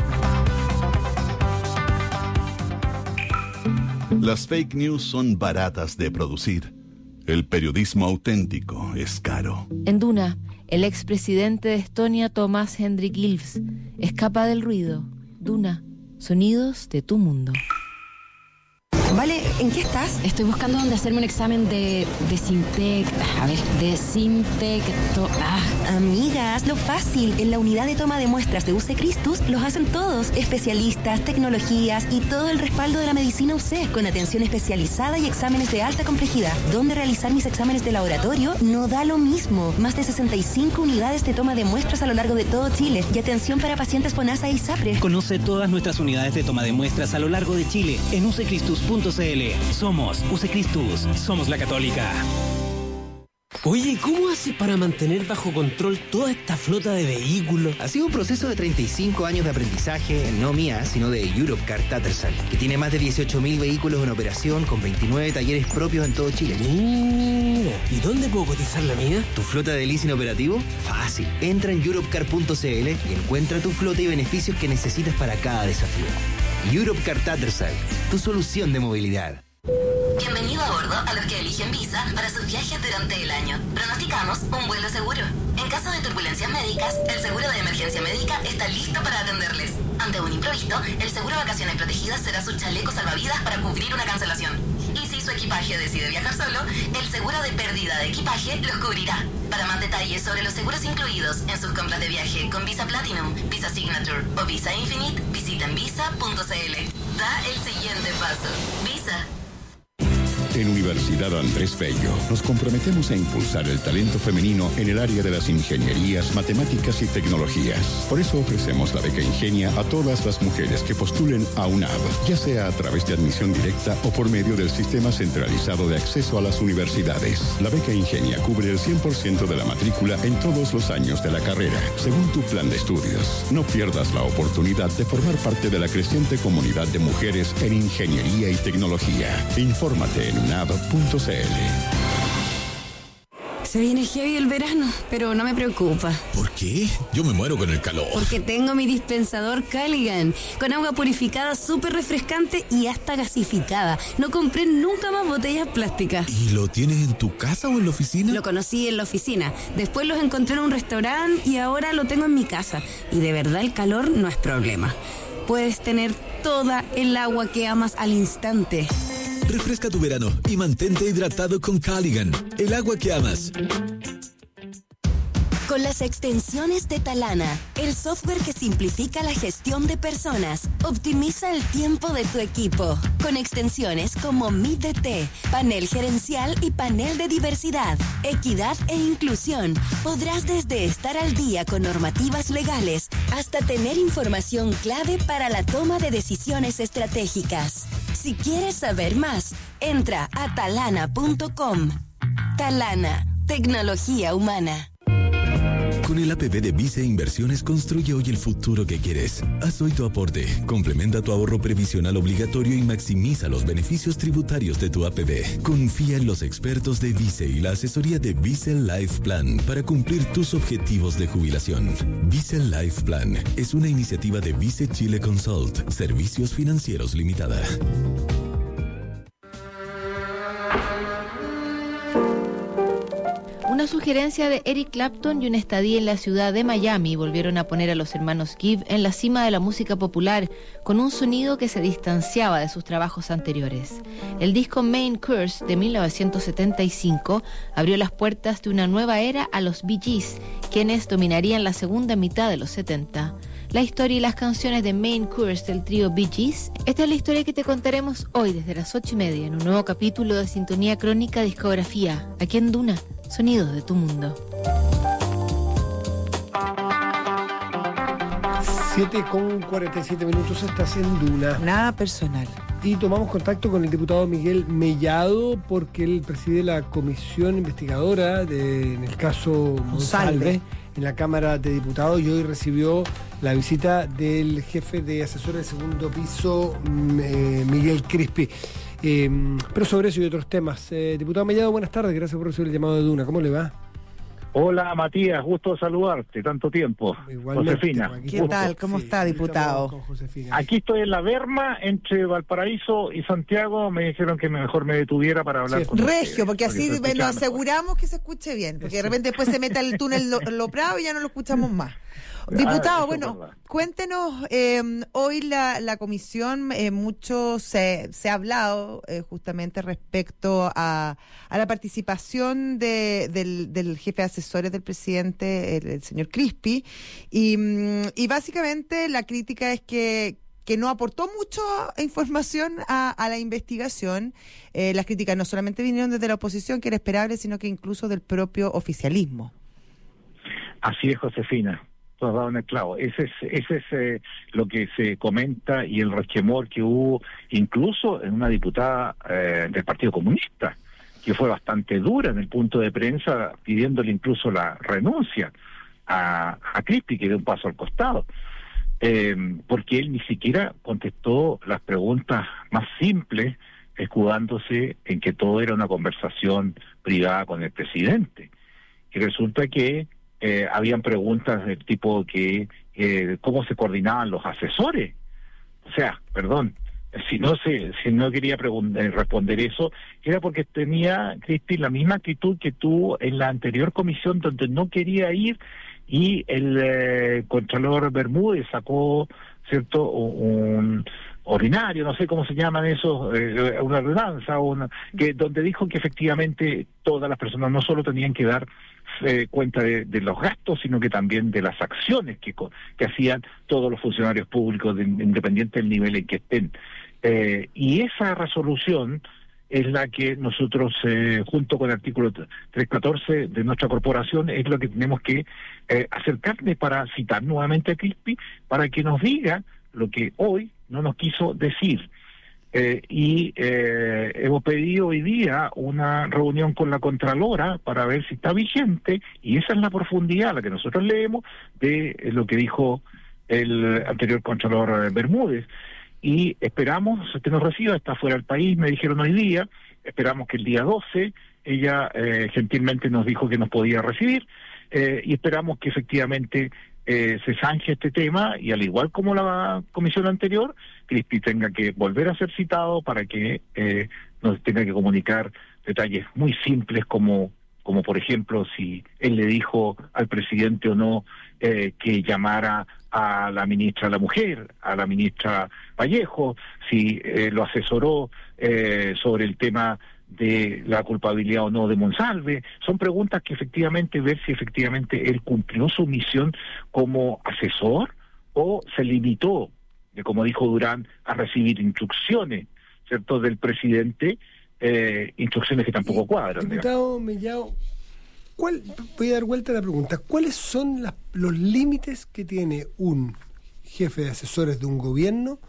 Las fake news son baratas de producir. El periodismo auténtico es caro. En Duna, el expresidente de Estonia, Tomás Hendrik Ilves, escapa del ruido. Duna, sonidos de tu mundo. Vale, ¿en qué estás? Estoy buscando dónde hacerme un examen de Desintec... A ver, Desintecto... Ah. Amiga, hazlo fácil. En la unidad de toma de muestras de U C Christus los hacen todos. Especialistas, tecnologías y todo el respaldo de la medicina U C, con atención especializada y exámenes de alta complejidad. ¿Dónde realizar mis exámenes de laboratorio? No da lo mismo. Más de sesenta y cinco unidades de toma de muestras a lo largo de todo Chile y atención para pacientes FONASA y SAPRE. Conoce todas nuestras unidades de toma de muestras a lo largo de Chile en u c christus punto c l. Somos U C Christus, somos la Católica. Oye, ¿cómo haces para mantener bajo control toda esta flota de vehículos? Ha sido un proceso de treinta y cinco años de aprendizaje, no mía, sino de Europcar Tattersall, que tiene más de dieciocho mil vehículos en operación con veintinueve talleres propios en todo Chile. Mira, ¿y dónde puedo cotizar la mía? ¿Tu flota de leasing operativo? Fácil. Entra en europcar punto c l y encuentra tu flota y beneficios que necesitas para cada desafío. Europcar Tattersall, tu solución de movilidad. Bienvenido a bordo a los que eligen Visa para sus viajes durante el año. Pronosticamos un vuelo seguro. En caso de turbulencias médicas, el seguro de emergencia médica está listo para atenderles. Ante un imprevisto, el seguro de vacaciones protegidas será su chaleco salvavidas para cubrir una cancelación. Y si su equipaje decide viajar solo, el seguro de pérdida de equipaje los cubrirá. Para más detalles sobre los seguros incluidos en sus compras de viaje con Visa Platinum, Visa Signature o Visa Infinite, visiten visa punto c l. Da el siguiente paso. Visa. En Universidad Andrés Bello nos comprometemos a impulsar el talento femenino en el área de las ingenierías, matemáticas y tecnologías. Por eso ofrecemos la beca Ingenia a todas las mujeres que postulen a UNAV, ya sea a través de admisión directa o por medio del Sistema Centralizado de Acceso a las Universidades. La beca Ingenia cubre el cien por ciento de la matrícula en todos los años de la carrera, según tu plan de estudios. No pierdas la oportunidad de formar parte de la creciente comunidad de mujeres en ingeniería y tecnología. Infórmate en unav punto c l. Se viene heavy el verano, pero no me preocupa. ¿Por qué? Yo me muero con el calor. Porque tengo mi dispensador Caligan, con agua purificada súper refrescante y hasta gasificada. No compré nunca más botellas plásticas. ¿Y lo tienes en tu casa o en la oficina? Lo conocí en la oficina, después los encontré en un restaurante y ahora lo tengo en mi casa. Y de verdad el calor no es problema. Puedes tener toda el agua que amas al instante. Refresca tu verano y mantente hidratado con Caligan, el agua que amas. Con las extensiones de Talana, el software que simplifica la gestión de personas, optimiza el tiempo de tu equipo. Con extensiones como Meet D T, panel gerencial y panel de diversidad, equidad e inclusión, podrás desde estar al día con normativas legales hasta tener información clave para la toma de decisiones estratégicas. Si quieres saber más, entra a talana punto com. Talana, tecnología humana. Con el A P B de Vice Inversiones construye hoy el futuro que quieres. Haz hoy tu aporte, complementa tu ahorro previsional obligatorio y maximiza los beneficios tributarios de tu A P B. Confía en los expertos de Vice y la asesoría de Vice Life Plan para cumplir tus objetivos de jubilación. Vice Life Plan es una iniciativa de Vice Chile Consult, Servicios Financieros Limitada. Una sugerencia de Eric Clapton y una estadía en la ciudad de Miami volvieron a poner a los hermanos Gibb en la cima de la música popular, con un sonido que se distanciaba de sus trabajos anteriores. El disco Main Course de mil novecientos setenta y cinco abrió las puertas de una nueva era a los Bee Gees, quienes dominarían la segunda mitad de los setenta. La historia y las canciones de Main Course del trío Bee Gees. Esta es la historia que te contaremos hoy desde las ocho y media en un nuevo capítulo de Sintonía Crónica Discografía, aquí en Duna. Sonidos de tu mundo. siete con cuarenta y siete minutos, estás en Duna. Nada personal. Y tomamos contacto con el diputado Miguel Mellado porque él preside la comisión investigadora de, en el caso Monsalve en la Cámara de Diputados y hoy recibió la visita del jefe de asesores del segundo piso, eh, Miguel Crispi. Eh, pero sobre eso y otros temas. Eh, diputado Mellado, buenas tardes, gracias por recibir el llamado de Duna. ¿Cómo le va? Hola Matías, gusto saludarte, tanto tiempo. Igualmente, Josefina. ¿Qué gusto. tal? ¿Cómo sí, está, diputado? Aquí estoy en la Berma, entre Valparaíso y Santiago. Me dijeron que mejor me detuviera para hablar sí, con Regio, ustedes, porque así porque nos aseguramos mejor. Que se escuche bien, porque Eso. de repente después se mete al túnel Lo, Lo Prado y ya no lo escuchamos más. Diputado, ah, bueno, cuéntenos, eh, hoy la, la comisión, eh, mucho se, se ha hablado eh, justamente respecto a, a la participación de, del, del jefe de asesores del presidente, el, el señor Crispi, y, y básicamente la crítica es que que no aportó mucha información a, a la investigación. Eh, las críticas no solamente vinieron desde la oposición, que era esperable, sino que incluso del propio oficialismo. Así es, Josefina. Tú has dado en el clavo. Ese es, ese es eh, lo que se comenta y el resquemor que hubo incluso en una diputada eh, del Partido Comunista, que fue bastante dura en el punto de prensa, pidiéndole incluso la renuncia a, a Crispi, que dio un paso al costado, eh, porque él ni siquiera contestó las preguntas más simples, escudándose en que todo era una conversación privada con el presidente. Y resulta que Eh, habían preguntas del tipo que eh, cómo se coordinaban los asesores. O sea, perdón, si no se, si no quería responder eso, era porque tenía Crispi la misma actitud que tuvo en la anterior comisión donde no quería ir y el eh, Contralor Bermúdez sacó, cierto, un ordinario, no sé cómo se llaman esos, eh, una ordenanza, una, que donde dijo que efectivamente todas las personas no solo tenían que dar eh, cuenta de, de los gastos, sino que también de las acciones que, que hacían todos los funcionarios públicos, de, independiente del nivel en que estén. Eh, y esa resolución es la que nosotros, eh, junto con el artículo trescientos catorce de nuestra corporación, es lo que tenemos que eh, acercarle para citar nuevamente a Crispi, para que nos diga lo que hoy no nos quiso decir. Eh, y eh, hemos pedido hoy día una reunión con la Contralora para ver si está vigente, y esa es la profundidad, la que nosotros leemos, de lo que dijo el anterior Contralor Bermúdez. Y esperamos que nos reciba, está fuera del país, me dijeron hoy día, esperamos que el día doce, ella eh, gentilmente nos dijo que nos podía recibir, eh, y esperamos que efectivamente eh, se zanje este tema, y al igual como la comisión anterior, Crispi tenga que volver a ser citado para que eh, nos tenga que comunicar detalles muy simples como, como por ejemplo, si él le dijo al presidente o no eh, que llamara a la ministra de la Mujer, a la ministra Vallejo, si eh, lo asesoró eh, sobre el tema de la culpabilidad o no de Monsalve. Son preguntas que efectivamente, ver si efectivamente él cumplió su misión como asesor o se limitó, de, como dijo Durán, a recibir instrucciones, ¿cierto?, del presidente, eh, instrucciones que tampoco y, cuadran. Diputado Mellado, ¿cuál, voy a dar vuelta a la pregunta, ¿cuáles son las, los límites que tiene un jefe de asesores de un gobierno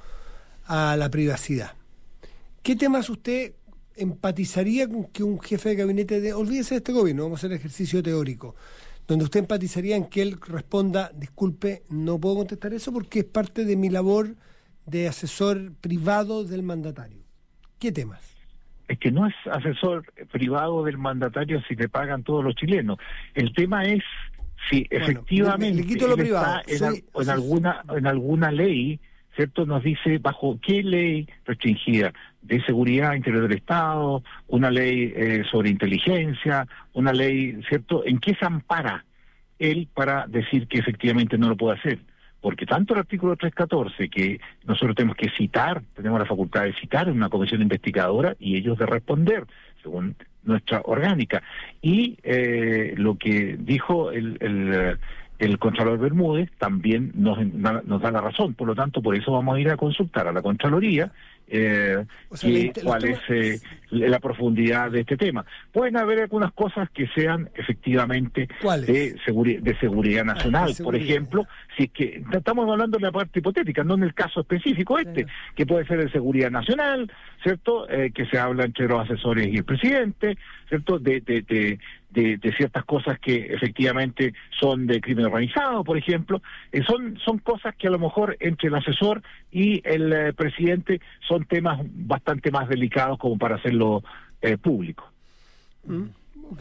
a la privacidad? ¿Qué temas usted empatizaría con que un jefe de gabinete de, olvídese de este gobierno, vamos a hacer el ejercicio teórico, donde usted empatizaría en que él responda, disculpe, no puedo contestar eso porque es parte de mi labor de asesor privado del mandatario? ¿Qué temas? Es que no es asesor privado del mandatario si le pagan todos los chilenos. El tema es si bueno, efectivamente le, le quito lo privado. Está en, en alguna en alguna ley, ¿cierto? Nos dice bajo qué ley restringida, de seguridad interior del Estado, una ley eh, sobre inteligencia, una ley, ¿cierto? ¿En qué se ampara él para decir que efectivamente no lo puede hacer? Porque tanto el artículo trescientos catorce, que nosotros tenemos que citar, tenemos la facultad de citar en una comisión investigadora y ellos de responder, según nuestra orgánica, y eh, lo que dijo el, el, el Contralor Bermúdez también nos, nos da la razón. Por lo tanto, por eso vamos a ir a consultar a la Contraloría eh, o sea, que, le, cuál es eh, la profundidad de este tema. Pueden haber algunas cosas que sean efectivamente de, seguri de seguridad nacional. Ah, de seguridad. Por ejemplo, si es que estamos hablando de la parte hipotética, no en el caso específico este, claro, que puede ser de seguridad nacional, ¿cierto? Eh, que se habla entre los asesores y el presidente, ¿cierto? De, de, de, de, de ciertas cosas que efectivamente son de crimen organizado, por ejemplo. Eh, son, son cosas que a lo mejor entre el asesor y el eh, presidente son temas bastante más delicados como para hacerlo eh, público. Mm, ok.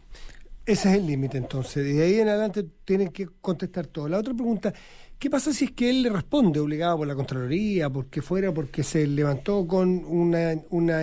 Ese es el límite entonces. De ahí en adelante tienen que contestar todo. La otra pregunta, ¿qué pasa si es que él le responde obligado por la Contraloría, porque fuera, porque se levantó con una una,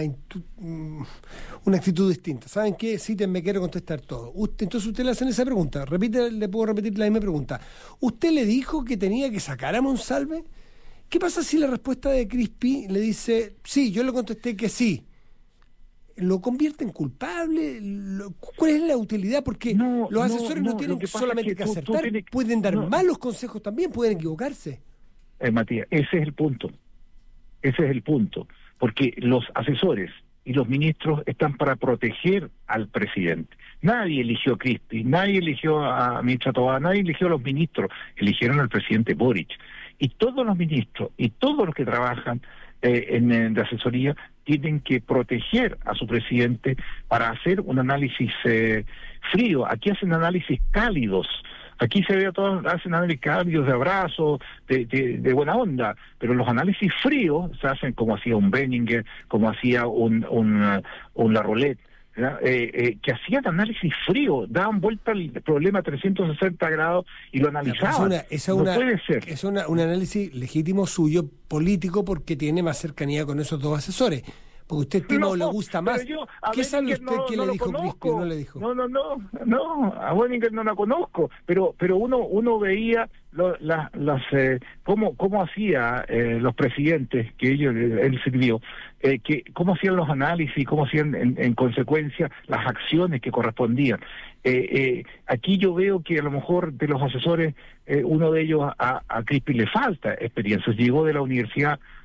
una actitud distinta? ¿Saben qué? Cítenme, quiero contestar todo. Usted, entonces usted le hacen esa pregunta. Repite, le puedo repetir la misma pregunta. ¿Usted le dijo que tenía que sacar a Monsalve? ¿Qué pasa si la respuesta de Crispi le dice, sí, yo le contesté que sí? ¿Lo convierte en culpable? ¿Cuál es la utilidad? Porque no, los asesores no, no tienen que solamente que, que tú, acertar, tú tienes, pueden dar no. malos consejos también, pueden equivocarse. Eh, Matías, ese es el punto. Ese es el punto. Porque los asesores y los ministros están para proteger al presidente. Nadie eligió a Crispi, nadie eligió a ministra Tobá, nadie eligió a los ministros, eligieron al presidente Boric. Y todos los ministros y todos los que trabajan eh, en, en de asesoría tienen que proteger a su presidente para hacer un análisis eh, frío. Aquí hacen análisis cálidos. Aquí se ve a todos, hacen análisis cálidos de abrazo, de, de, de buena onda, pero los análisis fríos se hacen como hacía un Benninger, como hacía un, un, un La Rolette, eh, eh, que hacían análisis frío, daban vuelta al problema a trescientos sesenta grados y lo analizaban. Esa es una, no una, puede ser. Es una, un análisis legítimo suyo, político, porque tiene más cercanía con esos dos asesores. Porque usted estima no, o le gusta más. Yo, ¿Qué sabe usted no, que no le dijo Crispi o no le dijo? No, no, no, no, a Benninger no la conozco, pero pero uno uno veía lo, la, las eh, cómo cómo hacía eh, los presidentes que ellos él sirvió, eh, que cómo hacían los análisis, cómo hacían en, en consecuencia las acciones que correspondían. Eh, eh, aquí yo veo que a lo mejor de los asesores, eh, uno de ellos a, a Crispi le falta experiencia, llegó de la Universidad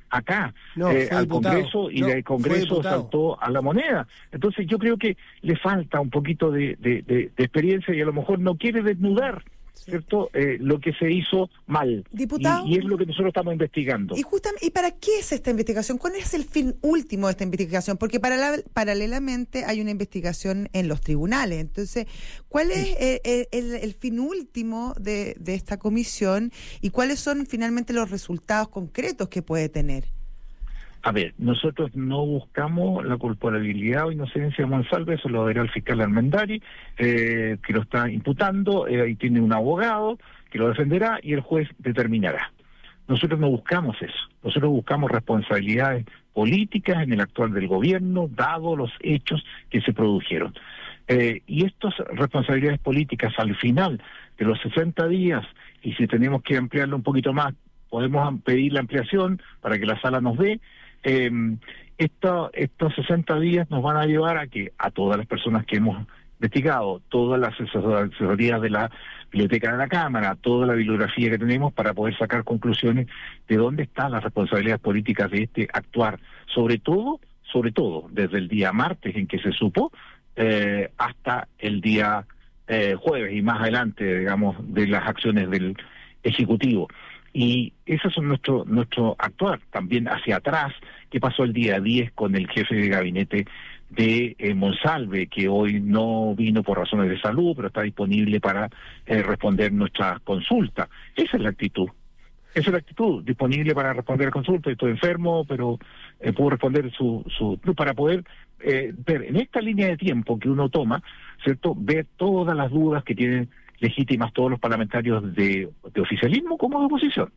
acá no, eh, al diputado. Congreso y no, del Congreso saltó a la moneda. Entonces yo creo que le falta un poquito de, de, de, de experiencia y a lo mejor no quiere desnudar, ¿cierto? Eh, lo que se hizo mal. Diputado. Y, y es lo que nosotros estamos investigando. Y justamente, ¿y para qué es esta investigación? ¿Cuál es el fin último de esta investigación? Porque paralela, paralelamente hay una investigación en los tribunales. Entonces, ¿cuál es el, el, el fin último de, de esta comisión y cuáles son finalmente los resultados concretos que puede tener? A ver, nosotros no buscamos la culpabilidad o inocencia de Monsalve, eso lo verá el fiscal Armendari, eh, que lo está imputando, eh, ahí tiene un abogado que lo defenderá y el juez determinará. Nosotros no buscamos eso, nosotros buscamos responsabilidades políticas en el actual del gobierno, dado los hechos que se produjeron. Eh, y estas responsabilidades políticas al final de los sesenta días, y si tenemos que ampliarlo un poquito más, podemos pedir la ampliación para que la sala nos dé. Eh, esto, estos sesenta días nos van a llevar a que a todas las personas que hemos investigado, todas las asesorías de la Biblioteca de la Cámara, toda la bibliografía que tenemos para poder sacar conclusiones de dónde están las responsabilidades políticas de este actuar, sobre todo, sobre todo, desde el día martes en que se supo, eh, hasta el día eh, jueves y más adelante, digamos, de las acciones del Ejecutivo. Y esos son nuestro nuestro actuar. También hacia atrás, qué pasó el día diez con el jefe de gabinete de eh, Monsalve, que hoy no vino por razones de salud, pero está disponible para eh, responder nuestras consultas. Esa es la actitud. Esa es la actitud, disponible para responder consultas. Estoy enfermo, pero eh, puedo responder su... su para poder eh, ver en esta línea de tiempo que uno toma, ¿cierto? Ver todas las dudas que tienen legítimas todos los parlamentarios de, de oficialismo como de oposición.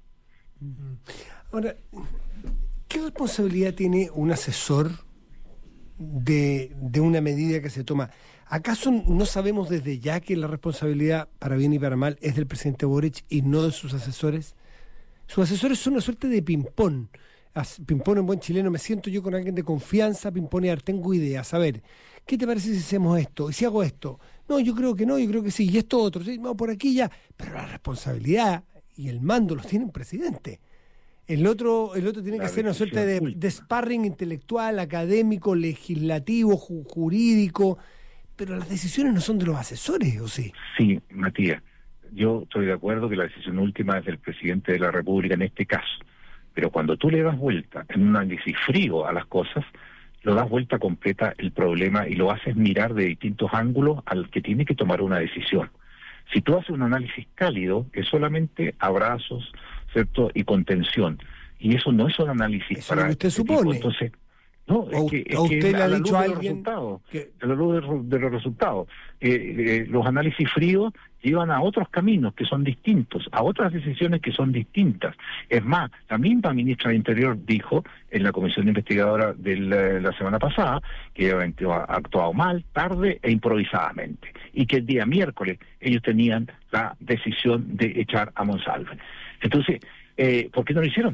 Ahora, ¿qué responsabilidad tiene un asesor de, de una medida que se toma? ¿Acaso no sabemos desde ya que la responsabilidad, para bien y para mal, es del presidente Boric y no de sus asesores? Sus asesores son una suerte de ping-pong. Ping-pong en buen chileno, me siento yo con alguien de confianza, ping-pongear, tengo ideas. A ver, ¿qué te parece si hacemos esto? ¿Y si hago esto? No, yo creo que no, yo creo que sí. Y esto otro, sí, no, por aquí ya. Pero la responsabilidad y el mando los tiene el presidente. El otro, el otro tiene la que ser una suerte de, de sparring intelectual, académico, legislativo, ju- jurídico. Pero las decisiones no son de los asesores, ¿o sí? Sí, Matías. Yo estoy de acuerdo que la decisión última es del presidente de la República en este caso. Pero cuando tú le das vuelta en un análisis frío a las cosas, lo das vuelta completa el problema y lo haces mirar de distintos ángulos al que tiene que tomar una decisión. Si tú haces un análisis cálido, es solamente abrazos, ¿cierto? Y contención. Y eso no es un análisis eso para... Lo que usted este supone. tipo. Entonces, no, es o, que, es o usted que le ha dicho a alguien que... a la luz de, de los resultados. Eh, eh, los análisis fríos llevan a otros caminos que son distintos, a otras decisiones que son distintas. Es más, la misma ministra de Interior dijo en la comisión investigadora de la, la semana pasada que ha actuado mal, tarde e improvisadamente, y que el día miércoles ellos tenían la decisión de echar a Monsalve. Entonces, eh, ¿por qué no lo hicieron?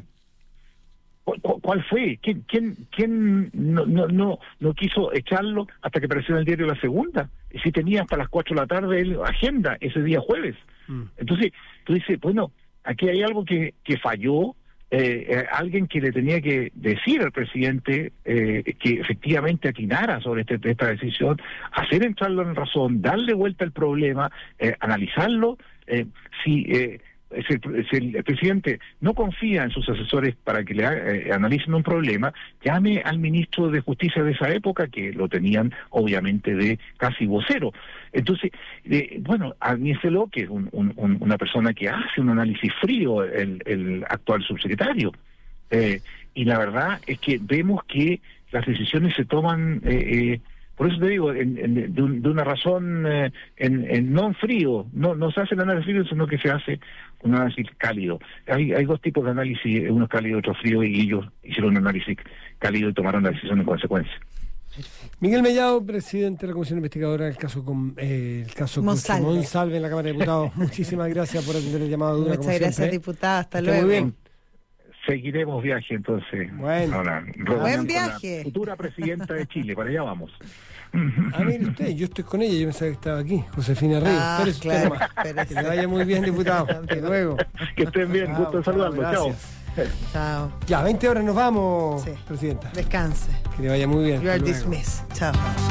¿Cuál fue? ¿Quién, quién, quién no, no, no, no quiso echarlo hasta que apareció en el diario La Segunda? Si tenía hasta las cuatro de la tarde el agenda ese día jueves. Mm. Entonces, tú dices, bueno, aquí hay algo que, que falló, eh, eh, alguien que le tenía que decir al presidente eh, que efectivamente atinara sobre este, esta decisión, hacer entrarlo en razón, darle vuelta al problema, eh, analizarlo, eh, si... Eh, Si el, si el presidente no confía en sus asesores para que le eh, analicen un problema, llame al ministro de Justicia de esa época, que lo tenían obviamente de casi vocero. Entonces, eh, bueno, admíselo que es un, un, un, una persona que hace un análisis frío, el, el actual subsecretario. Eh, y la verdad es que vemos que las decisiones se toman... Eh, eh, Por eso te digo, en, en, de, un, de una razón, eh, en, en no en frío, no, no se hace el análisis frío, sino que se hace un análisis cálido. Hay, hay dos tipos de análisis, uno cálido y otro frío, y ellos hicieron un análisis cálido y tomaron la decisión en consecuencia. Miguel Mellado, presidente de la Comisión Investigadora del caso con eh, el caso Monsalve. Monsalve en la Cámara de Diputados. Muchísimas gracias por atender el llamado de una. Muchas gracias, siempre. Diputada. Hasta Está luego. Muy bien. Seguiremos viaje entonces. Bueno. Ahora, buen viaje. La futura presidenta de Chile, para allá vamos. Ah, mire usted, yo estoy con ella, yo pensaba que estaba aquí, Josefina Ríos. Ah, Espérese claro, usted nomás. Que le vaya muy bien, diputado. Hasta luego. Que estén bien, gusto en saludarlo. Chao. Chao. Ya, veinte horas nos vamos, Sí. Presidenta. Descanse. Que le vaya muy bien. You are Hasta luego. dismissed. Chao.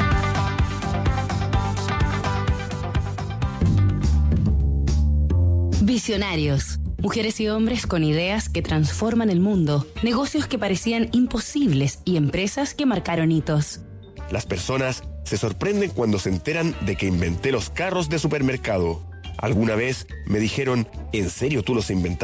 Visionarios. Mujeres y hombres con ideas que transforman el mundo, negocios que parecían imposibles y empresas que marcaron hitos. Las personas se sorprenden cuando se enteran de que inventé los carros de supermercado. Alguna vez me dijeron, ¿en serio tú los inventaste?